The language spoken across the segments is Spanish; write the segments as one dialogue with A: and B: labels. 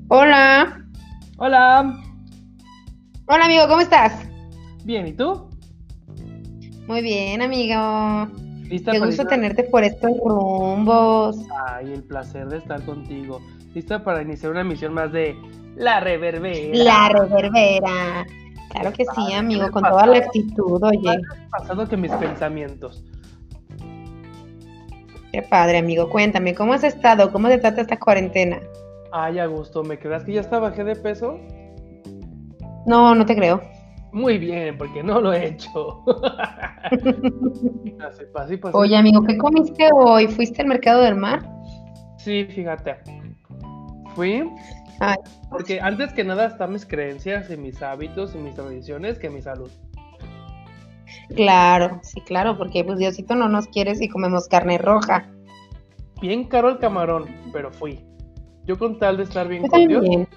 A: Hola,
B: Hola,
A: hola amigo, ¿cómo estás?
B: bien, ¿y tú?
A: Muy bien, amigo.
B: ¿Lista
A: Qué
B: para
A: gusto
B: iniciar?
A: tenerte por estos rumbos.
B: Ay, el placer de estar contigo. ¿Lista para iniciar una misión más de La Reverbera?
A: La reverbera.
B: Qué
A: Claro que sí,
B: padre, ¿qué
A: amigo,
B: me
A: con toda la
B: pasado?
A: actitud,
B: Más
A: oye.
B: pasado que mis pensamientos.
A: Qué padre, amigo. Cuéntame, ¿cómo has estado? ¿Cómo te trata esta cuarentena?
B: Ay, a gusto, ¿me creas que ya hasta bajé de peso?
A: No, no te creo.
B: Muy bien, porque no lo he hecho. Así pasé.
A: Oye, amigo, ¿qué comiste hoy? ¿Fuiste al mercado del mar?
B: Sí, fíjate. Fui,
A: Ay,
B: porque antes que nada están mis creencias y mis hábitos y mis tradiciones que mi salud.
A: claro, sí, claro, porque pues Diosito no nos quiere si comemos carne roja.
B: Bien caro el camarón, pero fui. Yo con tal de estar bien
A: Yo
B: con Dios,
A: también.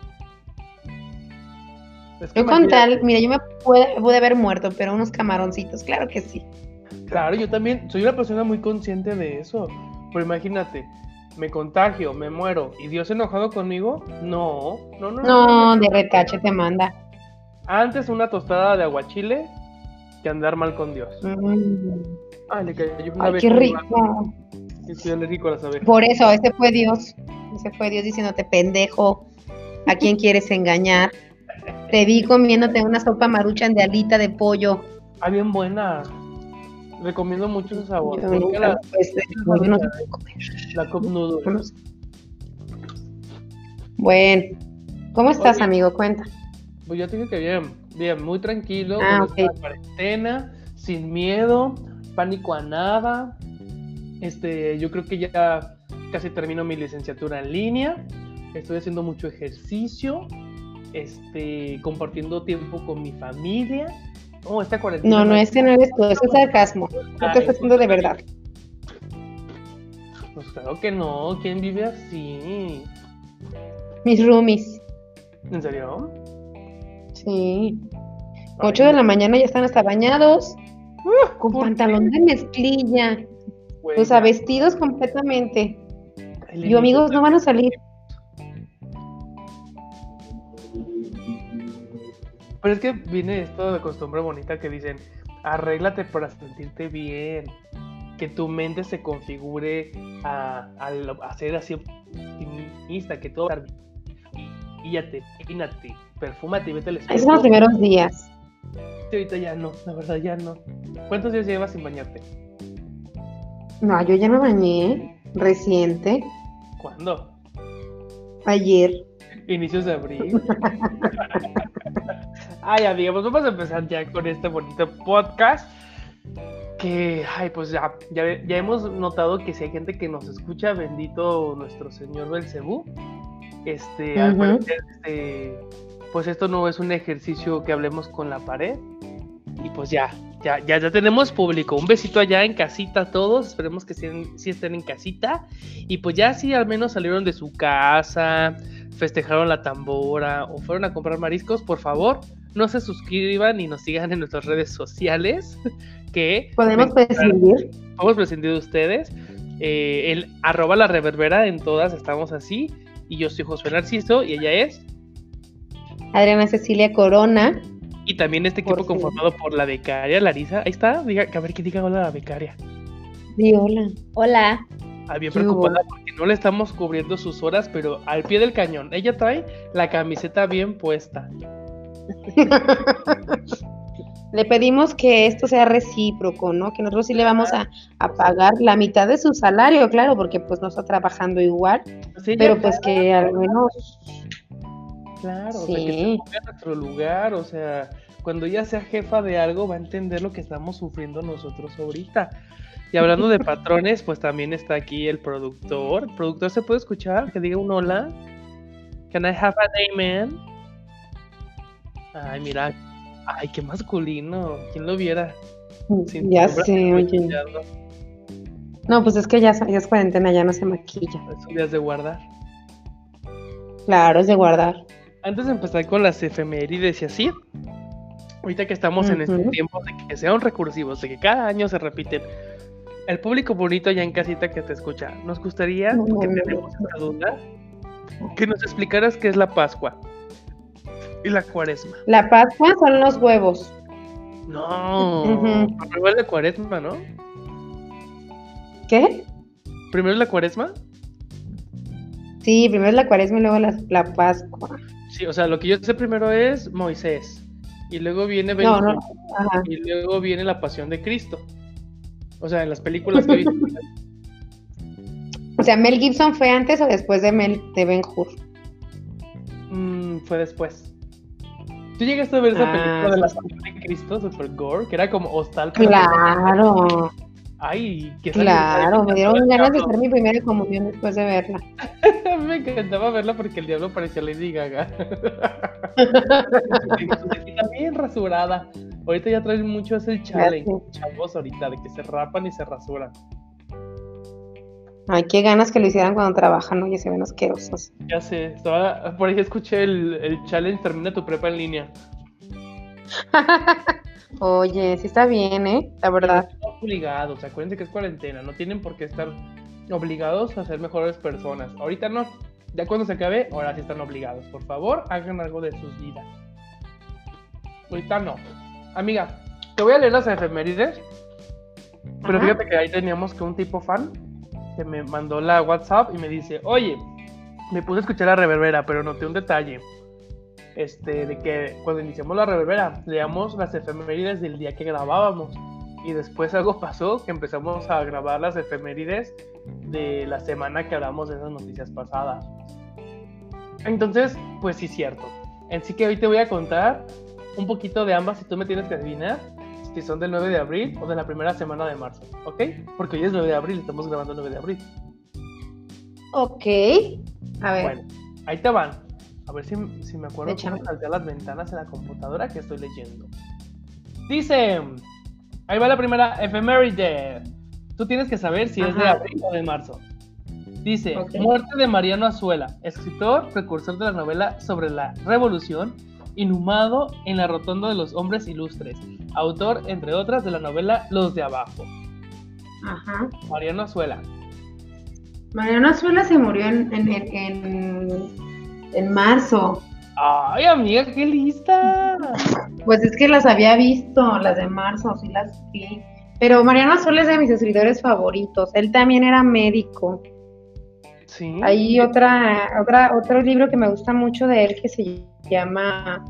B: es que
A: Yo con
B: imagínate,
A: tal, mira, yo me pude haber muerto, pero unos camaroncitos, claro que sí.
B: claro, yo también soy una persona muy consciente de eso, pero imagínate, me contagio, me muero y Dios enojado conmigo, no, no, no, no, no, no.
A: No, de retache te manda.
B: Antes una tostada de aguachile que andar mal con Dios.
A: Mm.
B: Ay, le cayó una
A: Ay, qué
B: abeja en mi mano
A: rico.
B: y estoy alérgico a las abejas.
A: Por eso, ese fue Dios. Ese fue Dios diciéndote, pendejo, ¿a quién quieres engañar? Te vi comiéndote una sopa maruchan de alita de pollo.
B: Ah, bien buena, recomiendo mucho ese sabor.
A: Yo
B: Nunca
A: nunca, pues, de
B: esa
A: pollo no
B: maruchan,
A: se puede comer.
B: la cup noodle.
A: No lo sé. Bueno, ¿cómo estás,
B: Oye,
A: amigo? Cuenta.
B: pues yo te digo que bien, bien, muy tranquilo con
A: Ah,
B: esta
A: ok.
B: cuarentena, sin miedo, pánico a nada. Yo creo que ya casi termino mi licenciatura en línea. Estoy haciendo mucho ejercicio, compartiendo tiempo con mi familia. Oh, esta cuarentena
A: No, no,
B: me...
A: ese no eres tú, ese es sarcasmo. No te
B: Ay,
A: está haciendo de verdad.
B: pues claro que no, ¿quién vive así?
A: Mis roomies.
B: ¿En serio?
A: Sí.
B: Ay,
A: 8 de la mañana ya están hasta bañados, con
B: ¿por qué?
A: pantalón de mezclilla. O
B: Güey,
A: sea,
B: ya,
A: vestidos completamente.
B: el
A: Yo,
B: inicio
A: amigos, no van a salir.
B: Pero es que viene esto de costumbre bonita que dicen, arréglate para sentirte bien, que tu mente se configure a ser así optimista, que todo va a estar bien. Guíate, peínate, perfúmate y vete al
A: Esos son los
B: espejo.
A: primeros días.
B: Y ahorita ya no, la verdad ya no. ¿Cuántos días llevas sin bañarte?
A: No, yo ya me bañé reciente,
B: ¿Cuándo?
A: ayer.
B: ¿Inicios de abril? Ay, amiga, pues vamos a empezar ya con este bonito podcast. Que, ay, pues ya hemos notado que si hay gente que nos escucha, bendito nuestro señor Belcebú. Al
A: Ujú.
B: parecer, pues esto no es un ejercicio que hablemos con la pared. Y pues ya tenemos público. Un besito allá en casita a todos. Esperemos que sí estén en casita. Y pues ya sí al menos salieron de su casa, festejaron la tambora o fueron a comprar mariscos. Por favor, no se suscriban y nos sigan en nuestras redes sociales. Que
A: Podemos prescindir.
B: vamos prescindir de ustedes. El @la reverbera en todas estamos así. Y yo soy Josué Narciso y ella es.
A: Adriana Cecilia Corona.
B: Y también este equipo conformado por la becaria Larisa. Ahí está, a ver que diga hola la becaria.
A: Di hola.
C: Hola.
B: Bien preocupada porque no le estamos cubriendo sus horas, pero al pie del cañón. Ella trae la camiseta bien puesta.
A: Le pedimos que esto sea recíproco, ¿no? Que nosotros sí le vamos a pagar la mitad de su salario, claro, porque pues no está trabajando igual,
B: Sí,
A: pero pues que al menos,
B: claro, o sea, que se
A: sí,
B: ponga en nuestro lugar, o sea, cuando ella sea jefa de algo va a entender lo que estamos sufriendo nosotros ahorita. Y hablando de patrones, pues también está aquí el productor. ¿El productor se puede escuchar? Que diga un hola. Can I have an amen? Ay, mira. Ay, qué masculino. ¿Quién lo viera? Sin
A: ya
B: sombra,
A: sé, oye.
B: escuchando.
A: No, pues es que ya es cuarentena, ya no se maquilla.
B: Son días de guardar.
A: Claro, es de guardar.
B: Antes de empezar con las efemérides y así, ahorita que estamos en este tiempo de que sean recursivos, de que cada año se repiten, el público bonito ya en casita que te escucha, nos gustaría, porque tenemos esta duda, que nos explicaras qué es la Pascua y la Cuaresma.
A: La Pascua son los huevos.
B: No,
A: Ujú.
B: primero es la Cuaresma, ¿no?
A: ¿Qué?
B: Primero es la Cuaresma.
A: Sí, primero es la Cuaresma y luego la Pascua.
B: Sí, o sea, lo que yo sé primero es Moisés, y luego viene Ben
A: No, no.
B: Hur,
A: Ajá.
B: y luego viene la Pasión de Cristo. O sea, en las películas que he visto.
A: O sea, ¿Mel Gibson fue antes o después de Ben Hur?
B: Fue después. ¿Tú llegaste a ver esa película de la
A: Sí.
B: Pasión de Cristo, super gore, que era como hostal? pero
A: Claro,
B: Ay, que
A: claro, me dieron ganas de
B: hacer
A: hacer mi primera comunión después de verla.
B: Me encantaba verla porque el diablo parecía Lady Gaga. Y su cejita bien rasurada. Ahorita ya traen mucho ese challenge, chavos, ahorita, de que se rapan y se rasuran.
A: Ay, qué ganas que lo hicieran cuando trabajan, oye, se ven asquerosos.
B: Ya sé, por ahí escuché el challenge, termina tu prepa en línea.
A: Oye, sí está bien, la verdad.
B: No están obligados, acuérdense que es cuarentena, no tienen por qué estar obligados a ser mejores personas. Ahorita no, ya cuando se acabe, ahora sí están obligados. Por favor, hagan algo de sus vidas. Ahorita no. Amiga, te voy a leer las efemérides, pero
A: Ajá.
B: fíjate que ahí teníamos que un tipo fan que me mandó la WhatsApp y me dice, oye, me puse a escuchar la reverbera, pero noté un detalle. De que cuando iniciamos la reverbera, leíamos las efemérides del día que grabábamos. Y después algo pasó, que empezamos a grabar las efemérides de la semana que hablamos de esas noticias pasadas. Entonces, pues sí, cierto. Así que hoy te voy a contar un poquito de ambas y tú me tienes que adivinar si son del 9 de abril o de la primera semana de marzo, ¿ok? Porque hoy es 9 de abril, estamos grabando el 9 de abril.
A: Ok, a ver.
B: Bueno, ahí te van. A ver si me acuerdo
A: Échame.
B: cómo saltear las ventanas en la computadora que estoy leyendo. Dice, ahí va la primera efeméride. Tú tienes que saber si es de
A: Ajá.
B: abril o de marzo. Dice,
A: Ok.
B: muerte de Mariano Azuela, escritor, precursor de la novela sobre la Revolución, inhumado en la Rotonda de los Hombres Ilustres, autor, entre otras, de la novela Los de Abajo.
A: Ajá.
B: Mariano Azuela.
A: Mariano Azuela se murió en marzo.
B: ¡Ay, amiga, qué lista!
A: Pues es que las había visto, las de marzo, sí las vi. Pero Mariano Azuela es de mis escritores favoritos. Él también era médico.
B: Sí.
A: Hay otro libro que me gusta mucho de él que se llama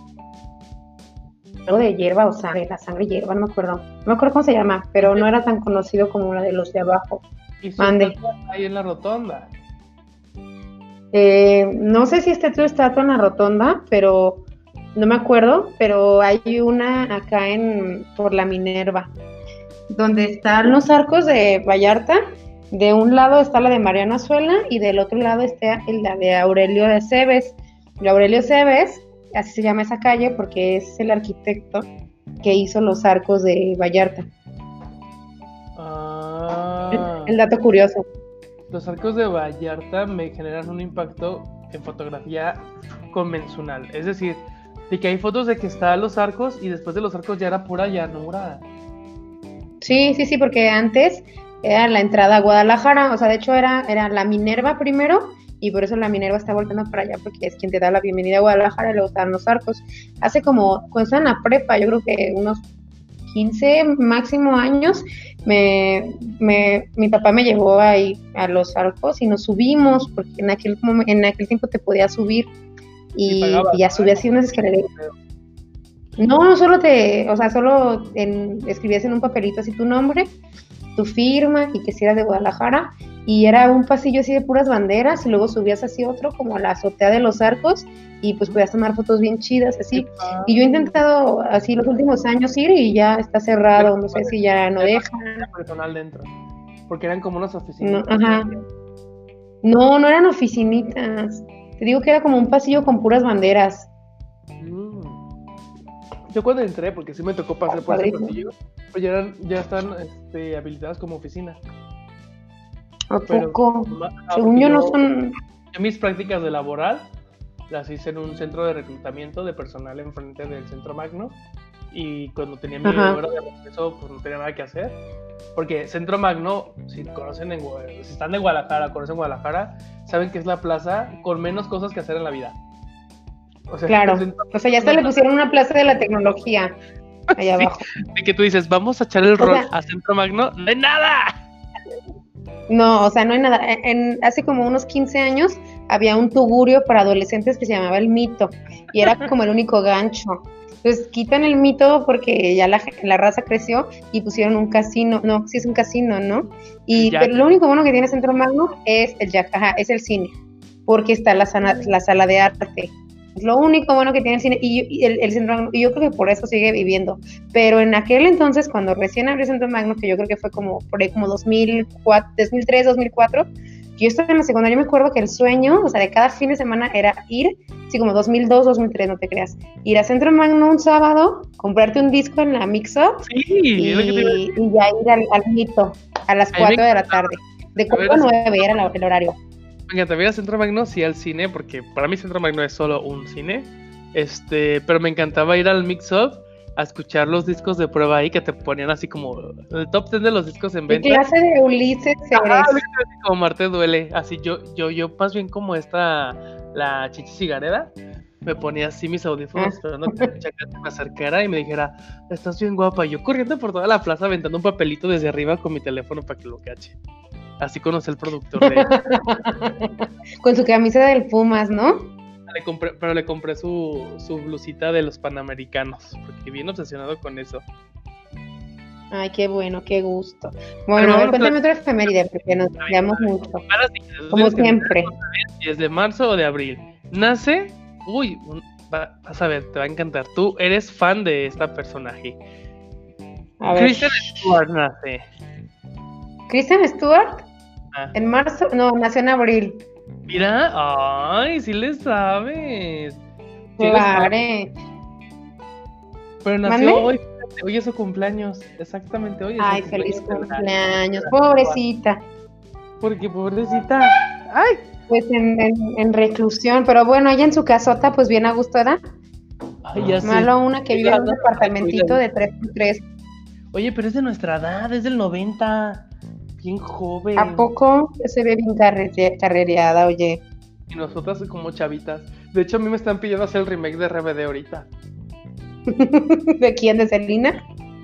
A: algo de hierba o sangre, la sangre hierba, no me acuerdo. No me acuerdo cómo se llama, pero no era tan conocido como la de Los de Abajo.
B: Y su
A: Mande.
B: estatua ahí en la rotonda.
A: No sé si esté tu estatua en la rotonda, pero no me acuerdo, pero hay una acá por la Minerva, donde están los arcos de Vallarta. De un lado está la de Mariano Azuela y del otro lado está la de Aurelio de Cebes. Y Aurelio Cebes, así se llama esa calle porque es el arquitecto que hizo los arcos de Vallarta. El dato curioso.
B: Los arcos de Vallarta me generan un impacto en fotografía convencional. Es decir, de que hay fotos de que están los arcos y después de los arcos ya era pura llanura.
A: Sí, porque antes era la entrada a Guadalajara, o sea, de hecho era la Minerva primero, y por eso la Minerva está volteando para allá, porque es quien te da la bienvenida a Guadalajara y luego están los arcos. Hace como, cuando estaba en la prepa, yo creo que unos 15 máximo años, mi papá me llevó ahí a los arcos y nos subimos, porque en aquel tiempo te podías subir y ya subías así unas escaleras. No, solo escribías en un papelito así tu nombre, tu firma y que si eras de Guadalajara, y era un pasillo así de puras banderas y luego subías así otro como a la azotea de los arcos y pues podías tomar fotos bien chidas así. Y yo he intentado así los últimos años ir y ya está cerrado, no sé si ya no dejan.
B: Personal dentro, porque eran como unas oficinas.
A: No, ajá. No eran oficinitas. Te digo que era como un pasillo con puras banderas.
B: Yo cuando entré, porque sí me tocó pasar por ese pasillo, pues ya están habilitadas como oficinas.
A: ¿A poco? Según yo no son...
B: En mis prácticas de laboral las hice en un centro de reclutamiento de personal enfrente del Centro Magno, y cuando tenía mi hora de regreso pues no tenía nada que hacer, Porque Centro Magno, si están de Guadalajara, conocen Guadalajara, saben que es la plaza con menos cosas que hacer en la vida. O sea,
A: Claro, o sea, ya hasta le pusieron una plaza de la tecnología allá abajo.
B: De que tú dices, vamos a echar el rol a Centro Magno, ¡no hay nada!
A: No, o sea, no hay nada. Hace como unos 15 años había un tugurio para adolescentes que se llamaba El Mito y era como el único gancho. Entonces quitan el Mito porque ya la raza creció y pusieron un casino. No, sí es un casino, ¿no? Pero lo único bueno que tiene Centro Magno es es el cine, porque está la sala de arte. Es lo único bueno que tiene el cine y el Centro Magno, y yo creo que por eso sigue viviendo. Pero en aquel entonces, cuando recién abrió Centro Magno, que yo creo que fue como por ahí como 2003, 2004, yo estaba en la secundaria, yo me acuerdo que el sueño, o sea, de cada fin de semana era ir, sí, como 2002, 2003, no te creas, ir a Centro Magno un sábado, comprarte un disco en la Mix-Up y ya ir al Mito a las 4 de la tarde. De 4 a 9 era el horario.
B: Me encantaría ir a Centro Magno, sí, al cine, porque para mí Centro Magno es solo un cine. Pero me encantaba ir al Mix-Up a escuchar los discos de prueba ahí que te ponían así como el top 10 de los discos en venta.
A: ¿Qué clase de Ulises eres?
B: Como Marte Duele, así yo más bien como la Chichi Cigareda, me ponía así mis audífonos esperando que la chaca se me acercara y me dijera, estás bien guapa, y yo corriendo por toda la plaza aventando un papelito desde arriba con mi teléfono para que lo cache. Así conocí al productor de
A: con su camisa del Pumas, ¿no?
B: Pero le compré su blusita de los Panamericanos, porque bien obsesionado con eso.
A: Ay, qué bueno, qué gusto. Bueno, a ver, cuéntame otra efeméride, porque nos veamos mucho. Como siempre.
B: Si es de marzo o de abril. Nace, vas a ver, te va a encantar. Tú eres fan de esta personaje.
A: A ver.
B: Kristen Stewart nace.
A: ¿Kristen Stewart? En marzo, no, nació en abril.
B: Mira, ay, sí le sabes.
A: Claro.
B: Pero nació hoy es su cumpleaños, exactamente hoy.
A: Ay, feliz cumpleaños, pobrecita.
B: ¿Por qué pobrecita? Ay.
A: Pues en reclusión, pero bueno, ella en su casota, pues bien a gusto, ¿verdad?
B: Ay, ya sé.
A: Malo una que vive en un departamentito de 3x3.
B: Oye, pero es de nuestra edad, es del 90. Bien joven.
A: ¿A poco se ve bien carrereada, oye?
B: Y nosotras como chavitas. De hecho, a mí me están pidiendo hacer el remake de RBD ahorita.
A: ¿De quién? ¿De Selena?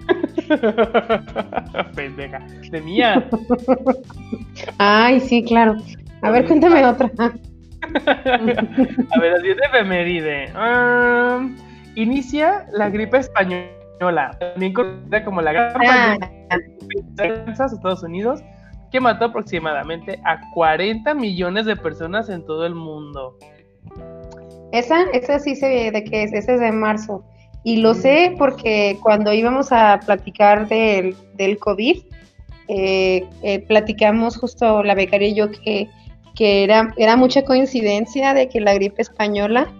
B: Pendeja. De Mía.
A: Ay, sí, claro. A ver, cuéntame otra.
B: A ver, así es de efeméride. Inicia la gripe española, también conocida como la gran pandemia de Estados Unidos, que mató aproximadamente a 40 millones de personas en todo el mundo.
A: Esa sí sé de qué es, esa es de marzo. Y lo sé porque cuando íbamos a platicar del COVID, platicamos justo la becaria y yo que era mucha coincidencia de que la gripe española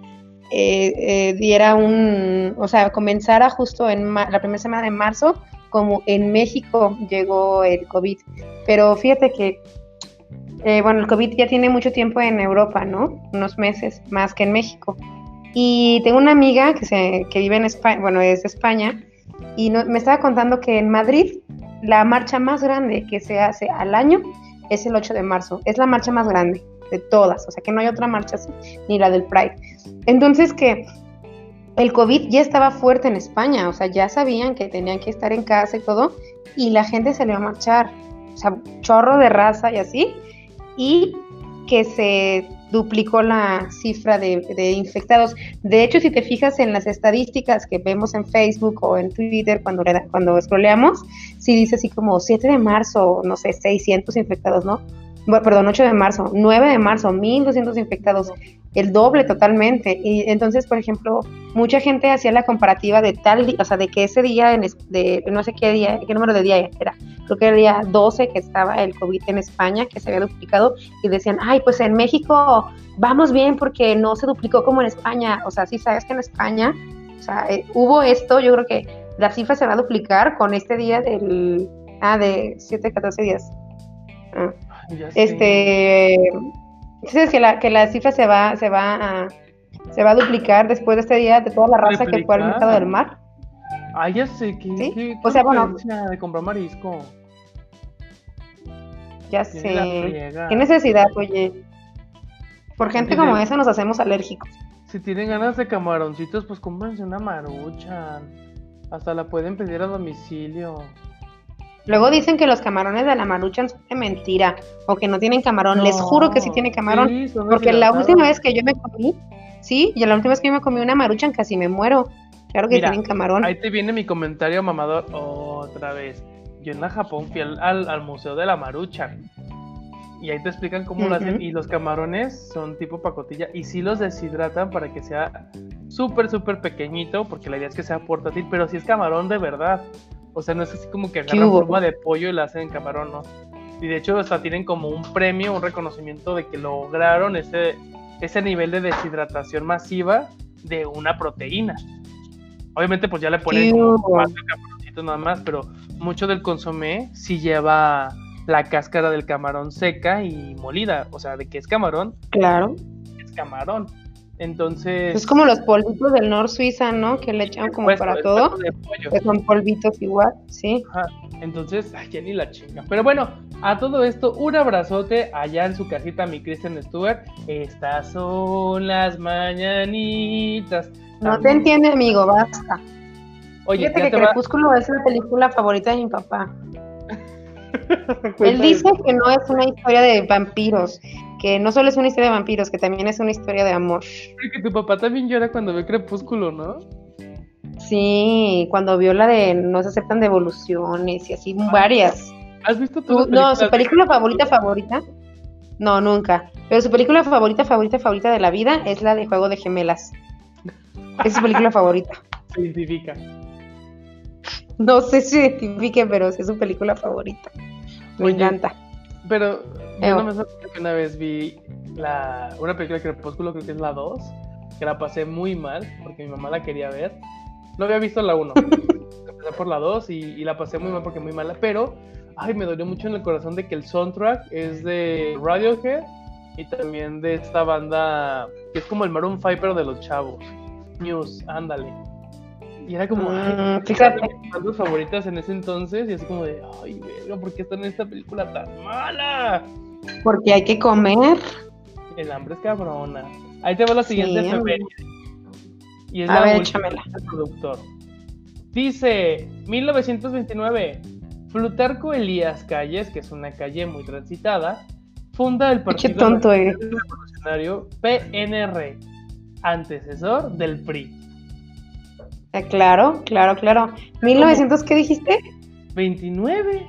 A: comenzara justo en la primera semana de marzo, como en México llegó el COVID. Pero fíjate que, el COVID ya tiene mucho tiempo en Europa, ¿no? Unos meses más que en México. Y tengo una amiga que vive en España, bueno, es de España, y me estaba contando que en Madrid la marcha más grande que se hace al año es el 8 de marzo. Es la marcha más grande de todas, o sea que no hay otra marcha así, ni la del Pride. Entonces que el COVID ya estaba fuerte en España, o sea, ya sabían que tenían que estar en casa y todo, y la gente salió a marchar, o sea, chorro de raza y así, y que se duplicó la cifra de infectados. De hecho, si te fijas en las estadísticas que vemos en Facebook o en Twitter cuando scrolleamos, sí dice así como 7 de marzo, no sé, 600 infectados, ¿no? Bueno, perdón, 8 de marzo, 9 de marzo, 1,200 infectados, el doble totalmente. Y entonces, por ejemplo, mucha gente hacía la comparativa de o sea, de que ese día, de no sé qué día, qué número de día era, creo que era el día 12 que estaba el COVID en España, que se había duplicado, y decían, ay, pues en México vamos bien porque no se duplicó como en España. O sea, sí sabes que en España, o sea, hubo esto, yo creo que la cifra se va a duplicar con este día de 7, 14 días. Entonces que la cifra se va a duplicar después de este día de toda la raza que fue al mercado del mar.
B: Ya sé que
A: ¿sí? O sea, bueno,
B: de comprar marisco.
A: Ya
B: Tiene la
A: sé.
B: friega.
A: ¿Qué necesidad, oye? Por gente como esa nos hacemos alérgicos.
B: Si tienen ganas de camaroncitos, pues cómprense una Maruchan. Hasta la pueden pedir a domicilio.
A: Luego dicen que los camarones de la Maruchan son de mentira o que no tienen camarón. Les juro que sí tiene camarón.
B: Sí, son
A: Porque la
B: deshidratados.
A: última vez que yo me comí, sí, y la última vez que yo me comí una Maruchan casi me muero. Claro que
B: Mira,
A: tienen camarón.
B: ahí te viene mi comentario mamador otra vez. Yo en la Japón fui al museo de la Maruchan. Y ahí te explican cómo lo hacen. Y los camarones son tipo pacotilla. Y sí los deshidratan para que sea súper, súper pequeñito. Porque la idea es que sea portátil. Pero sí es camarón de verdad. O sea, no es así como que agarran pluma de pollo y la hacen en camarón, ¿no? Y de hecho hasta tienen como un premio, un reconocimiento de que lograron ese nivel de deshidratación masiva de una proteína. Obviamente pues ya le ponen como cuatro camaroncitos nada más, pero mucho del consomé sí lleva la cáscara del camarón seca y molida. O sea, de que es camarón.
A: Claro.
B: Es camarón. Entonces...
A: Es como los polvitos del Nor Suiza, ¿no? Que le echan como para todo. Que son polvitos igual, sí.
B: Ajá. Entonces, ay, ya ni la chinga. Pero bueno, a todo esto, un abrazote allá en su casita, mi Kristen Stewart. Estas son las mañanitas.
A: No te entiende, amigo, basta.
B: Oye,
A: fíjate que Crepúsculo es la película favorita de mi papá. Él dice que no es una historia de vampiros, que no solo es una historia de vampiros, que también es una historia de amor.
B: Porque tu papá también llora cuando ve Crepúsculo, ¿no?
A: Sí, cuando vio la de No se aceptan devoluciones y así varias.
B: ¿Has visto tú?
A: No, su película favorita. No, nunca. Pero su película favorita de la vida es la de Juego de Gemelas. Es su película favorita.
B: Se identifica.
A: No sé si se identifique, pero sí es su película favorita. Me encanta.
B: Pero yo no me sorprendí que una vez vi una película de Crepúsculo, creo que es la 2, que la pasé muy mal porque mi mamá la quería ver. No había visto la 1. Empecé por la 2 y la pasé muy mal porque muy mala. Pero, ay, me dolió mucho en el corazón de que el soundtrack es de Radiohead y también de esta banda que es como el Maroon 5 pero de los chavos. News, ándale. Y era como,
A: fíjate,
B: mis bandas favoritas en ese entonces y así como de, ay, verga, ¿por qué está en esta película tan mala?
A: Porque hay que comer.
B: El hambre es cabrona. Ahí te va la siguiente efeméride. Y es
A: a
B: la
A: ver,
B: última del productor. Dice, 1929, Plutarco Elías Calles, que es una calle muy transitada, funda el Partido Revolucionario PNR, antecesor del PRI.
A: Claro. 1900, ¿qué dijiste?
B: 29.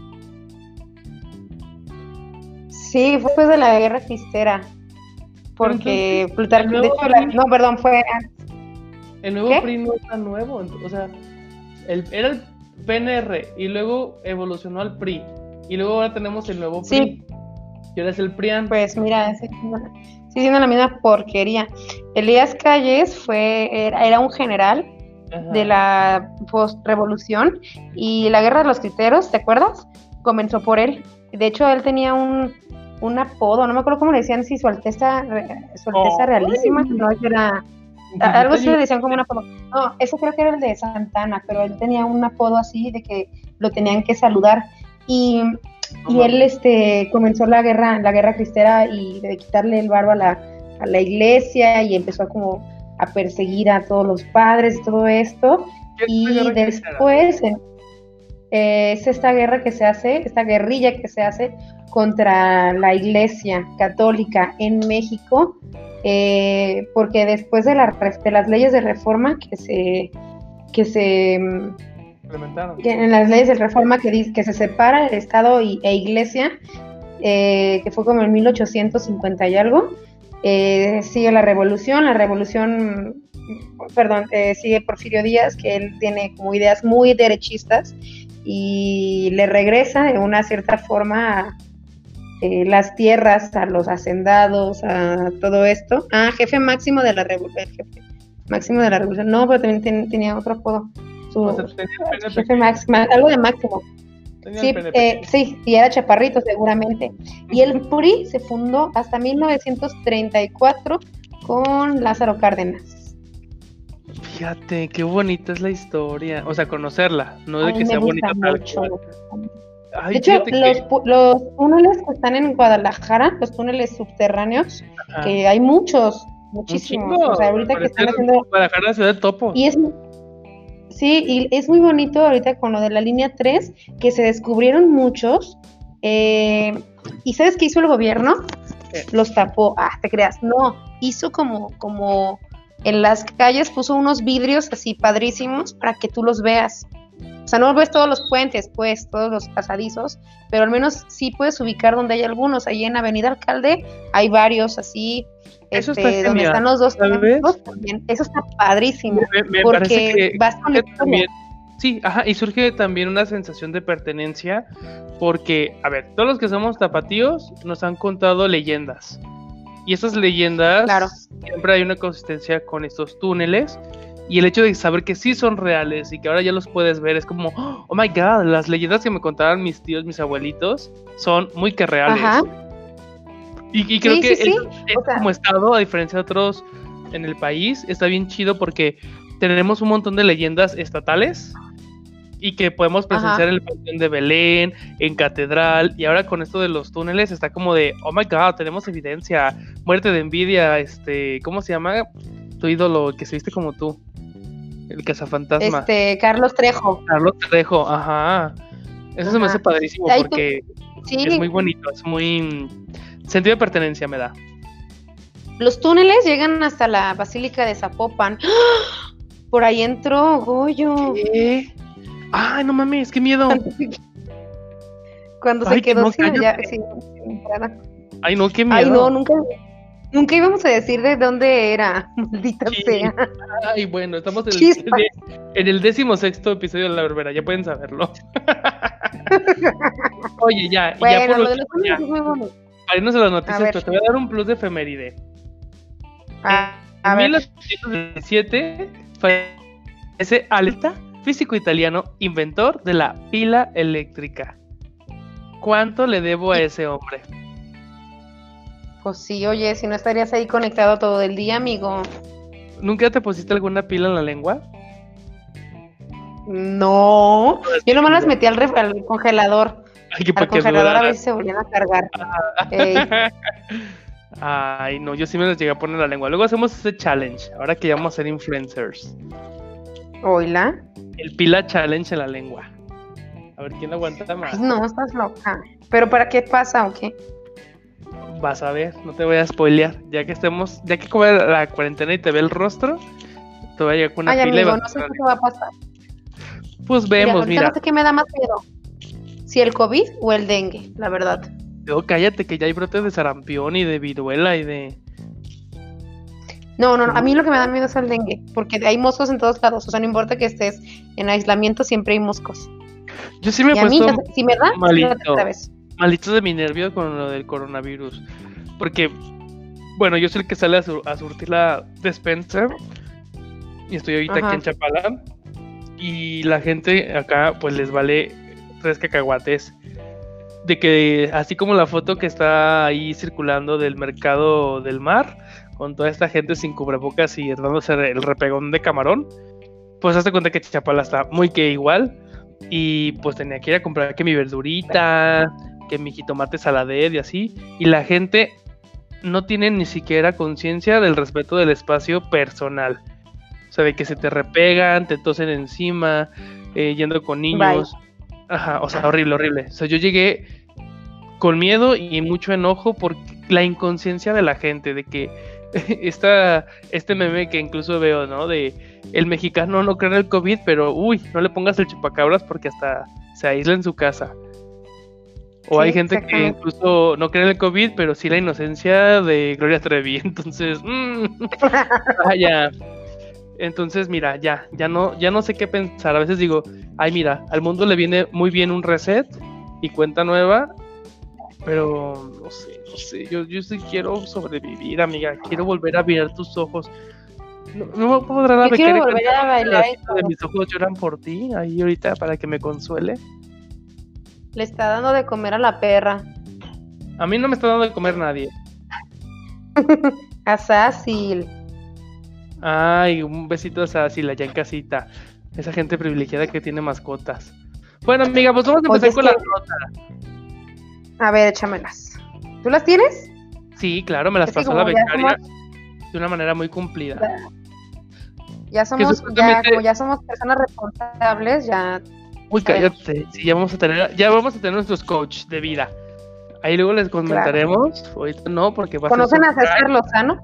A: Sí, fue después de la Guerra Cristera. Porque entonces, Plutarco, de hecho, no, perdón, fue antes.
B: El nuevo PRI no es tan nuevo, o sea, era el PNR y luego evolucionó al PRI y luego ahora tenemos el nuevo PRI y ahora es el PRIAN.
A: Pues mira, sí, siendo la misma porquería. Elías Calles era un general de la post-revolución y la Guerra de los Criteros, ¿te acuerdas? Comenzó por él. De hecho, él tenía un apodo, no me acuerdo cómo le decían, si Su Alteza Realísima, no era... Algo así le decían como un apodo. No, eso creo que era el de Santana, pero él tenía un apodo así de que lo tenían que saludar. Y él comenzó la guerra cristera y de quitarle el varo a la iglesia y empezó a perseguir a todos los padres y todo esto. Y después es esta guerrilla que se hace contra la Iglesia Católica en México, porque después de las leyes de reforma que se implementaron, en las leyes de reforma que se separa el Estado e Iglesia, que fue como en 1850 y algo, sigue la revolución, sigue Porfirio Díaz, que él tiene como ideas muy derechistas y le regresa de una cierta forma las tierras a los hacendados, a todo esto. Jefe máximo de la revolución. No, pero también tenía otro apodo. Jefe máximo, algo de máximo. Sí, y era chaparrito seguramente. Y el PRI se fundó hasta 1934 con Lázaro Cárdenas.
B: Fíjate, qué bonita es la historia. O sea, conocerla, no de que sea bonita tal cual. Ay,
A: De hecho,
B: fíjate que...
A: los túneles que están en Guadalajara, los túneles subterráneos,
B: Ajá,
A: que hay muchos,
B: un
A: muchísimos. O
B: chingo,
A: sea,
B: al
A: ahorita que
B: parecer
A: están haciendo,
B: Guadalajara es ciudad de topos.
A: y es, sí, y es muy bonito ahorita con lo de la línea 3 que se descubrieron muchos. ¿Y sabes qué hizo el gobierno? Los tapó. Ah, te creas. No, hizo como en las calles puso unos vidrios así padrísimos para que tú los veas. O sea, no ves todos los puentes, pues, todos los pasadizos, pero al menos sí puedes ubicar donde hay algunos. Ahí en Avenida Alcalde hay varios así,
B: Eso está
A: donde
B: genial,
A: están los dos
B: ¿sabes?
A: templos también. Eso está padrísimo,
B: Me parece
A: porque vas con la
B: que
A: historia.
B: también, sí, ajá, y surge también una sensación de pertenencia, porque, a ver, todos los que somos tapatíos nos han contado leyendas, y esas leyendas,
A: Claro.
B: siempre hay una consistencia con estos túneles, y el hecho de saber que sí son reales y que ahora ya los puedes ver, es como, oh my god, las leyendas que me contaban mis tíos, mis abuelitos, son muy que reales.
A: Ajá.
B: Y creo
A: Sí,
B: que
A: sí, sí.
B: eso
A: O sea,
B: como estado, a diferencia de otros en el país, está bien chido porque tenemos un montón de leyendas estatales y que podemos presenciar
A: ajá.
B: en el Panteón de Belén, en Catedral, y ahora con esto de los túneles está como de, oh my god, tenemos evidencia, muerte de envidia, ¿cómo se llama? Tu ídolo, que se viste como tú, el cazafantasma.
A: Carlos Trejo.
B: Carlos Trejo, ajá. Eso se me hace
A: Ajá.
B: padrísimo
A: Ahí
B: porque
A: sí,
B: es muy bonito, es muy... Sentido de pertenencia me da.
A: los túneles llegan hasta la Basílica de Zapopan. ¡Ah! Por ahí entró Goyo.
B: ¿Qué? Ay, no mames, qué miedo.
A: Cuando
B: Ay,
A: se quedó
B: no,
A: sin
B: cállate.
A: entrada.
B: Ay, no, qué miedo.
A: Ay, no, nunca íbamos a decir de dónde era, maldita
B: Sí.
A: sea.
B: Ay, bueno, estamos
A: Chispas.
B: en el 16º episodio de La Berbera, ya pueden saberlo. Oye, ya, y ya
A: Bueno,
B: por
A: lo de los
B: último,
A: túneles
B: ya,
A: es muy bonito.
B: para irnos a las
A: A
B: noticias,
A: ver.
B: pero te voy a dar un plus de efeméride.
A: A
B: En
A: ver.
B: 1817 fallece Alta, físico italiano, inventor de la pila eléctrica. ¿Cuánto le debo a ese hombre?
A: Pues sí, oye, si no estarías ahí conectado todo el día, amigo.
B: ¿Nunca te pusiste alguna pila en la lengua?
A: No, yo nomás las metí al congelador.
B: Ay, que
A: Al
B: para que
A: congelador a
B: durara.
A: ver si se volvían a cargar. Ey,
B: Ay, no, yo sí me las llegué a poner en la lengua. Luego hacemos ese challenge, ahora que ya vamos a ser influencers.
A: oíla.
B: El pila challenge en la lengua. A ver quién aguanta más.
A: Ay, no, estás loca. ¿Pero para qué pasa o qué?
B: Vas a ver, no te voy a spoilear. Ya que come la cuarentena y te ve el rostro, te voy a llegar con una
A: Ay,
B: pila y
A: amigo,
B: vas
A: no
B: a
A: sé
B: ver.
A: qué va a pasar.
B: Pues
A: Mira,
B: vemos,
A: ahorita
B: mira.
A: no sé qué me da más miedo. Si el COVID o el dengue, la verdad.
B: Luego cállate que ya hay brotes de sarampión y de viruela y de...
A: No, a mí lo que me da miedo es el dengue, porque hay moscos en todos lados. O sea, no importa que estés en aislamiento, siempre hay moscos.
B: Yo sí me he
A: Y a mí,
B: puesto
A: si me da,
B: malito.
A: otra vez.
B: malito de mi nervio con lo del coronavirus. Porque, bueno, yo soy el que sale a surtir la despensa. Y estoy ahorita
A: Ajá.
B: aquí en Chapala. Y la gente acá, pues les vale 3 cacahuates. De que, así como la foto que está ahí circulando del mercado del mar, con toda esta gente sin cubrebocas y dándose el repegón de camarón, pues hazte cuenta que Chapala está muy que igual. Y pues tenía que ir a comprar que mi verdurita, que mi jitomate saladet y así. Y la gente no tiene ni siquiera conciencia del respeto del espacio personal. O sea, de que se te repegan, te tosen encima, yendo con niños. Ajá, o sea, horrible, horrible. O sea, yo llegué con miedo y mucho enojo por la inconsciencia de la gente, de que este meme que incluso veo, ¿no? De el mexicano no cree en el COVID, pero uy, no le pongas el chupacabras porque hasta se aísla en su casa. O
A: Sí,
B: hay gente que incluso no cree en el COVID, pero sí la inocencia de Gloria Trevi. Entonces, vaya. Entonces, mira, ya no sé qué pensar. A veces digo, ay, mira, al mundo le viene muy bien un reset y cuenta nueva, pero no sé, yo sí quiero sobrevivir, amiga, quiero volver a mirar tus ojos. No podrá la
A: Yo quiero
B: becaria
A: volver a bailar y
B: de mis ojos lloran por ti, ahí ahorita para que me consuele.
A: le está dando de comer a la perra.
B: A mí no me está dando de comer nadie.
A: A Sácil.
B: Ay, un besito a Sácil allá en casita. Esa gente privilegiada que tiene mascotas. Bueno, amiga, pues vamos a
A: Oye,
B: empezar
A: es
B: con
A: que,
B: las notas.
A: a ver, échamelas. ¿Tú las tienes?
B: Sí, claro, me las
A: Es que
B: pasó la
A: como ya
B: becaria
A: somos,
B: de una manera muy cumplida.
A: ya
B: Que
A: somos,
B: supuestamente,
A: como ya somos personas responsables, ya
B: uy,
A: sabemos.
B: cállate, sí, ya vamos a tener nuestros coach de vida. Ahí luego les
A: Claro.
B: comentaremos, ahorita no, porque va a ser
A: ¿Conocen a
B: surprise.
A: César Lozano?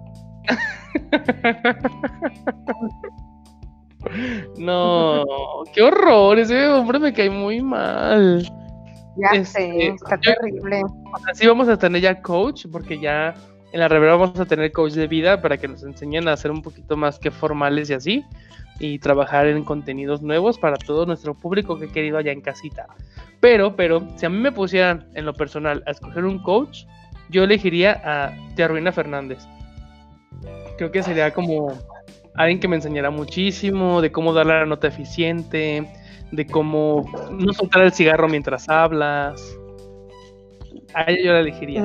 B: No, qué horror, ese hombre me cae muy mal.
A: Ya sé, está terrible.
B: Así vamos a tener ya coach, porque ya en la Rivera vamos a tener coach de vida para que nos enseñen a ser un poquito más que formales y así, y trabajar en contenidos nuevos para todo nuestro público que he querido allá en casita. Pero, si a mí me pusieran en lo personal a escoger un coach, yo elegiría a Tiarruina Fernández. Creo que sería como alguien que me enseñará muchísimo de cómo dar la nota eficiente, de cómo no soltar el cigarro mientras hablas. A ella yo la elegiría.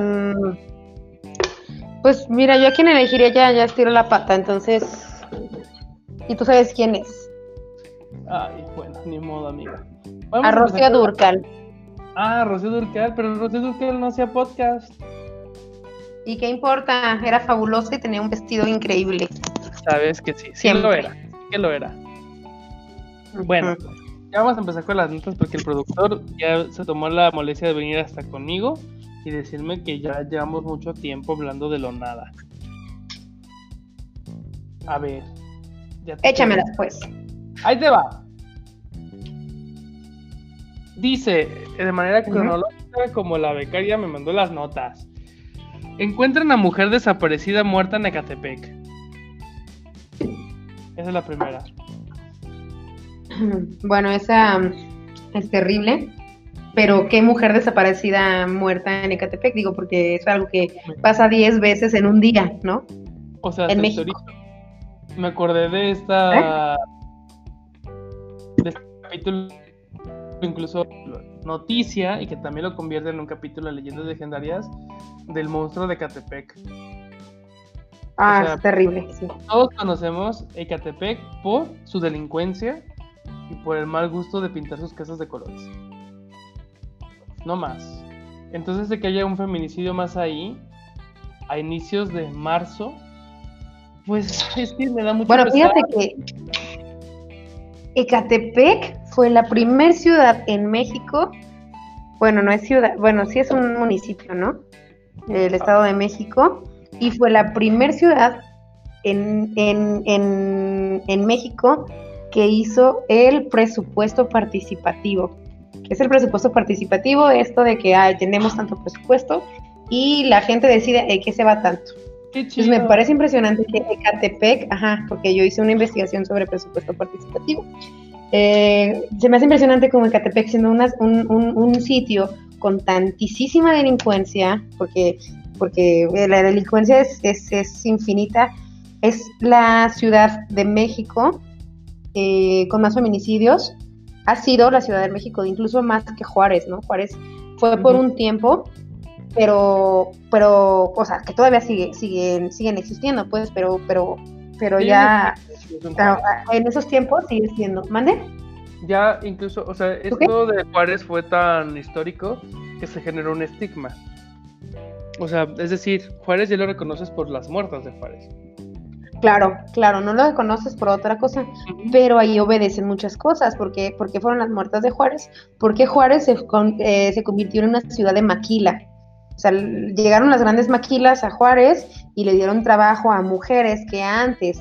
A: Pues mira, yo a quien elegiría ya estiro la pata, entonces. ¿Y tú sabes quién es?
B: Ay, bueno, ni modo, amiga.
A: A Rocío Dúrcal.
B: Ah, Rocío Dúrcal, pero Rocío Dúrcal no hacía podcast.
A: ¿Y qué importa? Era fabulosa y tenía un vestido increíble.
B: Sabes que sí
A: Siempre.
B: lo era, sí que lo era. Bueno, ya vamos a empezar con las notas porque el productor ya se tomó la molestia de venir hasta conmigo y decirme que ya llevamos mucho tiempo hablando de lo nada. A ver.
A: Échamelas, pues.
B: Ahí te va. Dice, de manera cronológica, como la becaria me mandó las notas. Encuentran a mujer desaparecida muerta en Ecatepec. Esa es la primera.
A: Bueno, esa es terrible. Pero qué mujer desaparecida muerta en Ecatepec, digo, porque es algo que pasa 10 veces en un día, ¿no?
B: O sea,
A: en México.
B: Me acordé de esta de este capítulo, incluso noticia, y que también lo convierte en un capítulo de leyendas legendarias del monstruo de Ecatepec.
A: Ah, o sea, es terrible, sí.
B: Todos conocemos Ecatepec por su delincuencia y por el mal gusto de pintar sus casas de colores. No más. Entonces, de que haya un feminicidio más ahí, a inicios de marzo, pues es que me da mucho
A: Bueno,
B: pesar.
A: fíjate que Ecatepec fue la primer ciudad en México, bueno, no es ciudad, bueno, sí es un municipio, ¿no? El Estado de México, y fue la primer ciudad en México que hizo el presupuesto participativo. ¿Qué es el presupuesto participativo? Esto de que tenemos tanto presupuesto y la gente decide qué se va tanto.
B: Qué chido.
A: Entonces me parece impresionante que Ecatepec, porque yo hice una investigación sobre presupuesto participativo, se me hace impresionante como Ecatepec siendo un sitio con tantísima delincuencia, porque la delincuencia es infinita, es la ciudad de México con más feminicidios, ha sido la Ciudad de México, incluso más que Juárez, ¿no? Juárez fue por un tiempo, pero, o sea, que todavía siguen existiendo, pues, pero sí, ya, en esos tiempos sigue siendo. ¿Mande?
B: Ya, incluso, o sea, esto de Juárez fue tan histórico que se generó un estigma. O sea, es decir, Juárez ya lo reconoces por las muertas de Juárez. Claro,
A: no lo reconoces por otra cosa, pero ahí obedecen muchas cosas. ¿Por qué fueron las muertas de Juárez? Porque Juárez se convirtió en una ciudad de maquila. O sea, llegaron las grandes maquilas a Juárez y le dieron trabajo a mujeres que antes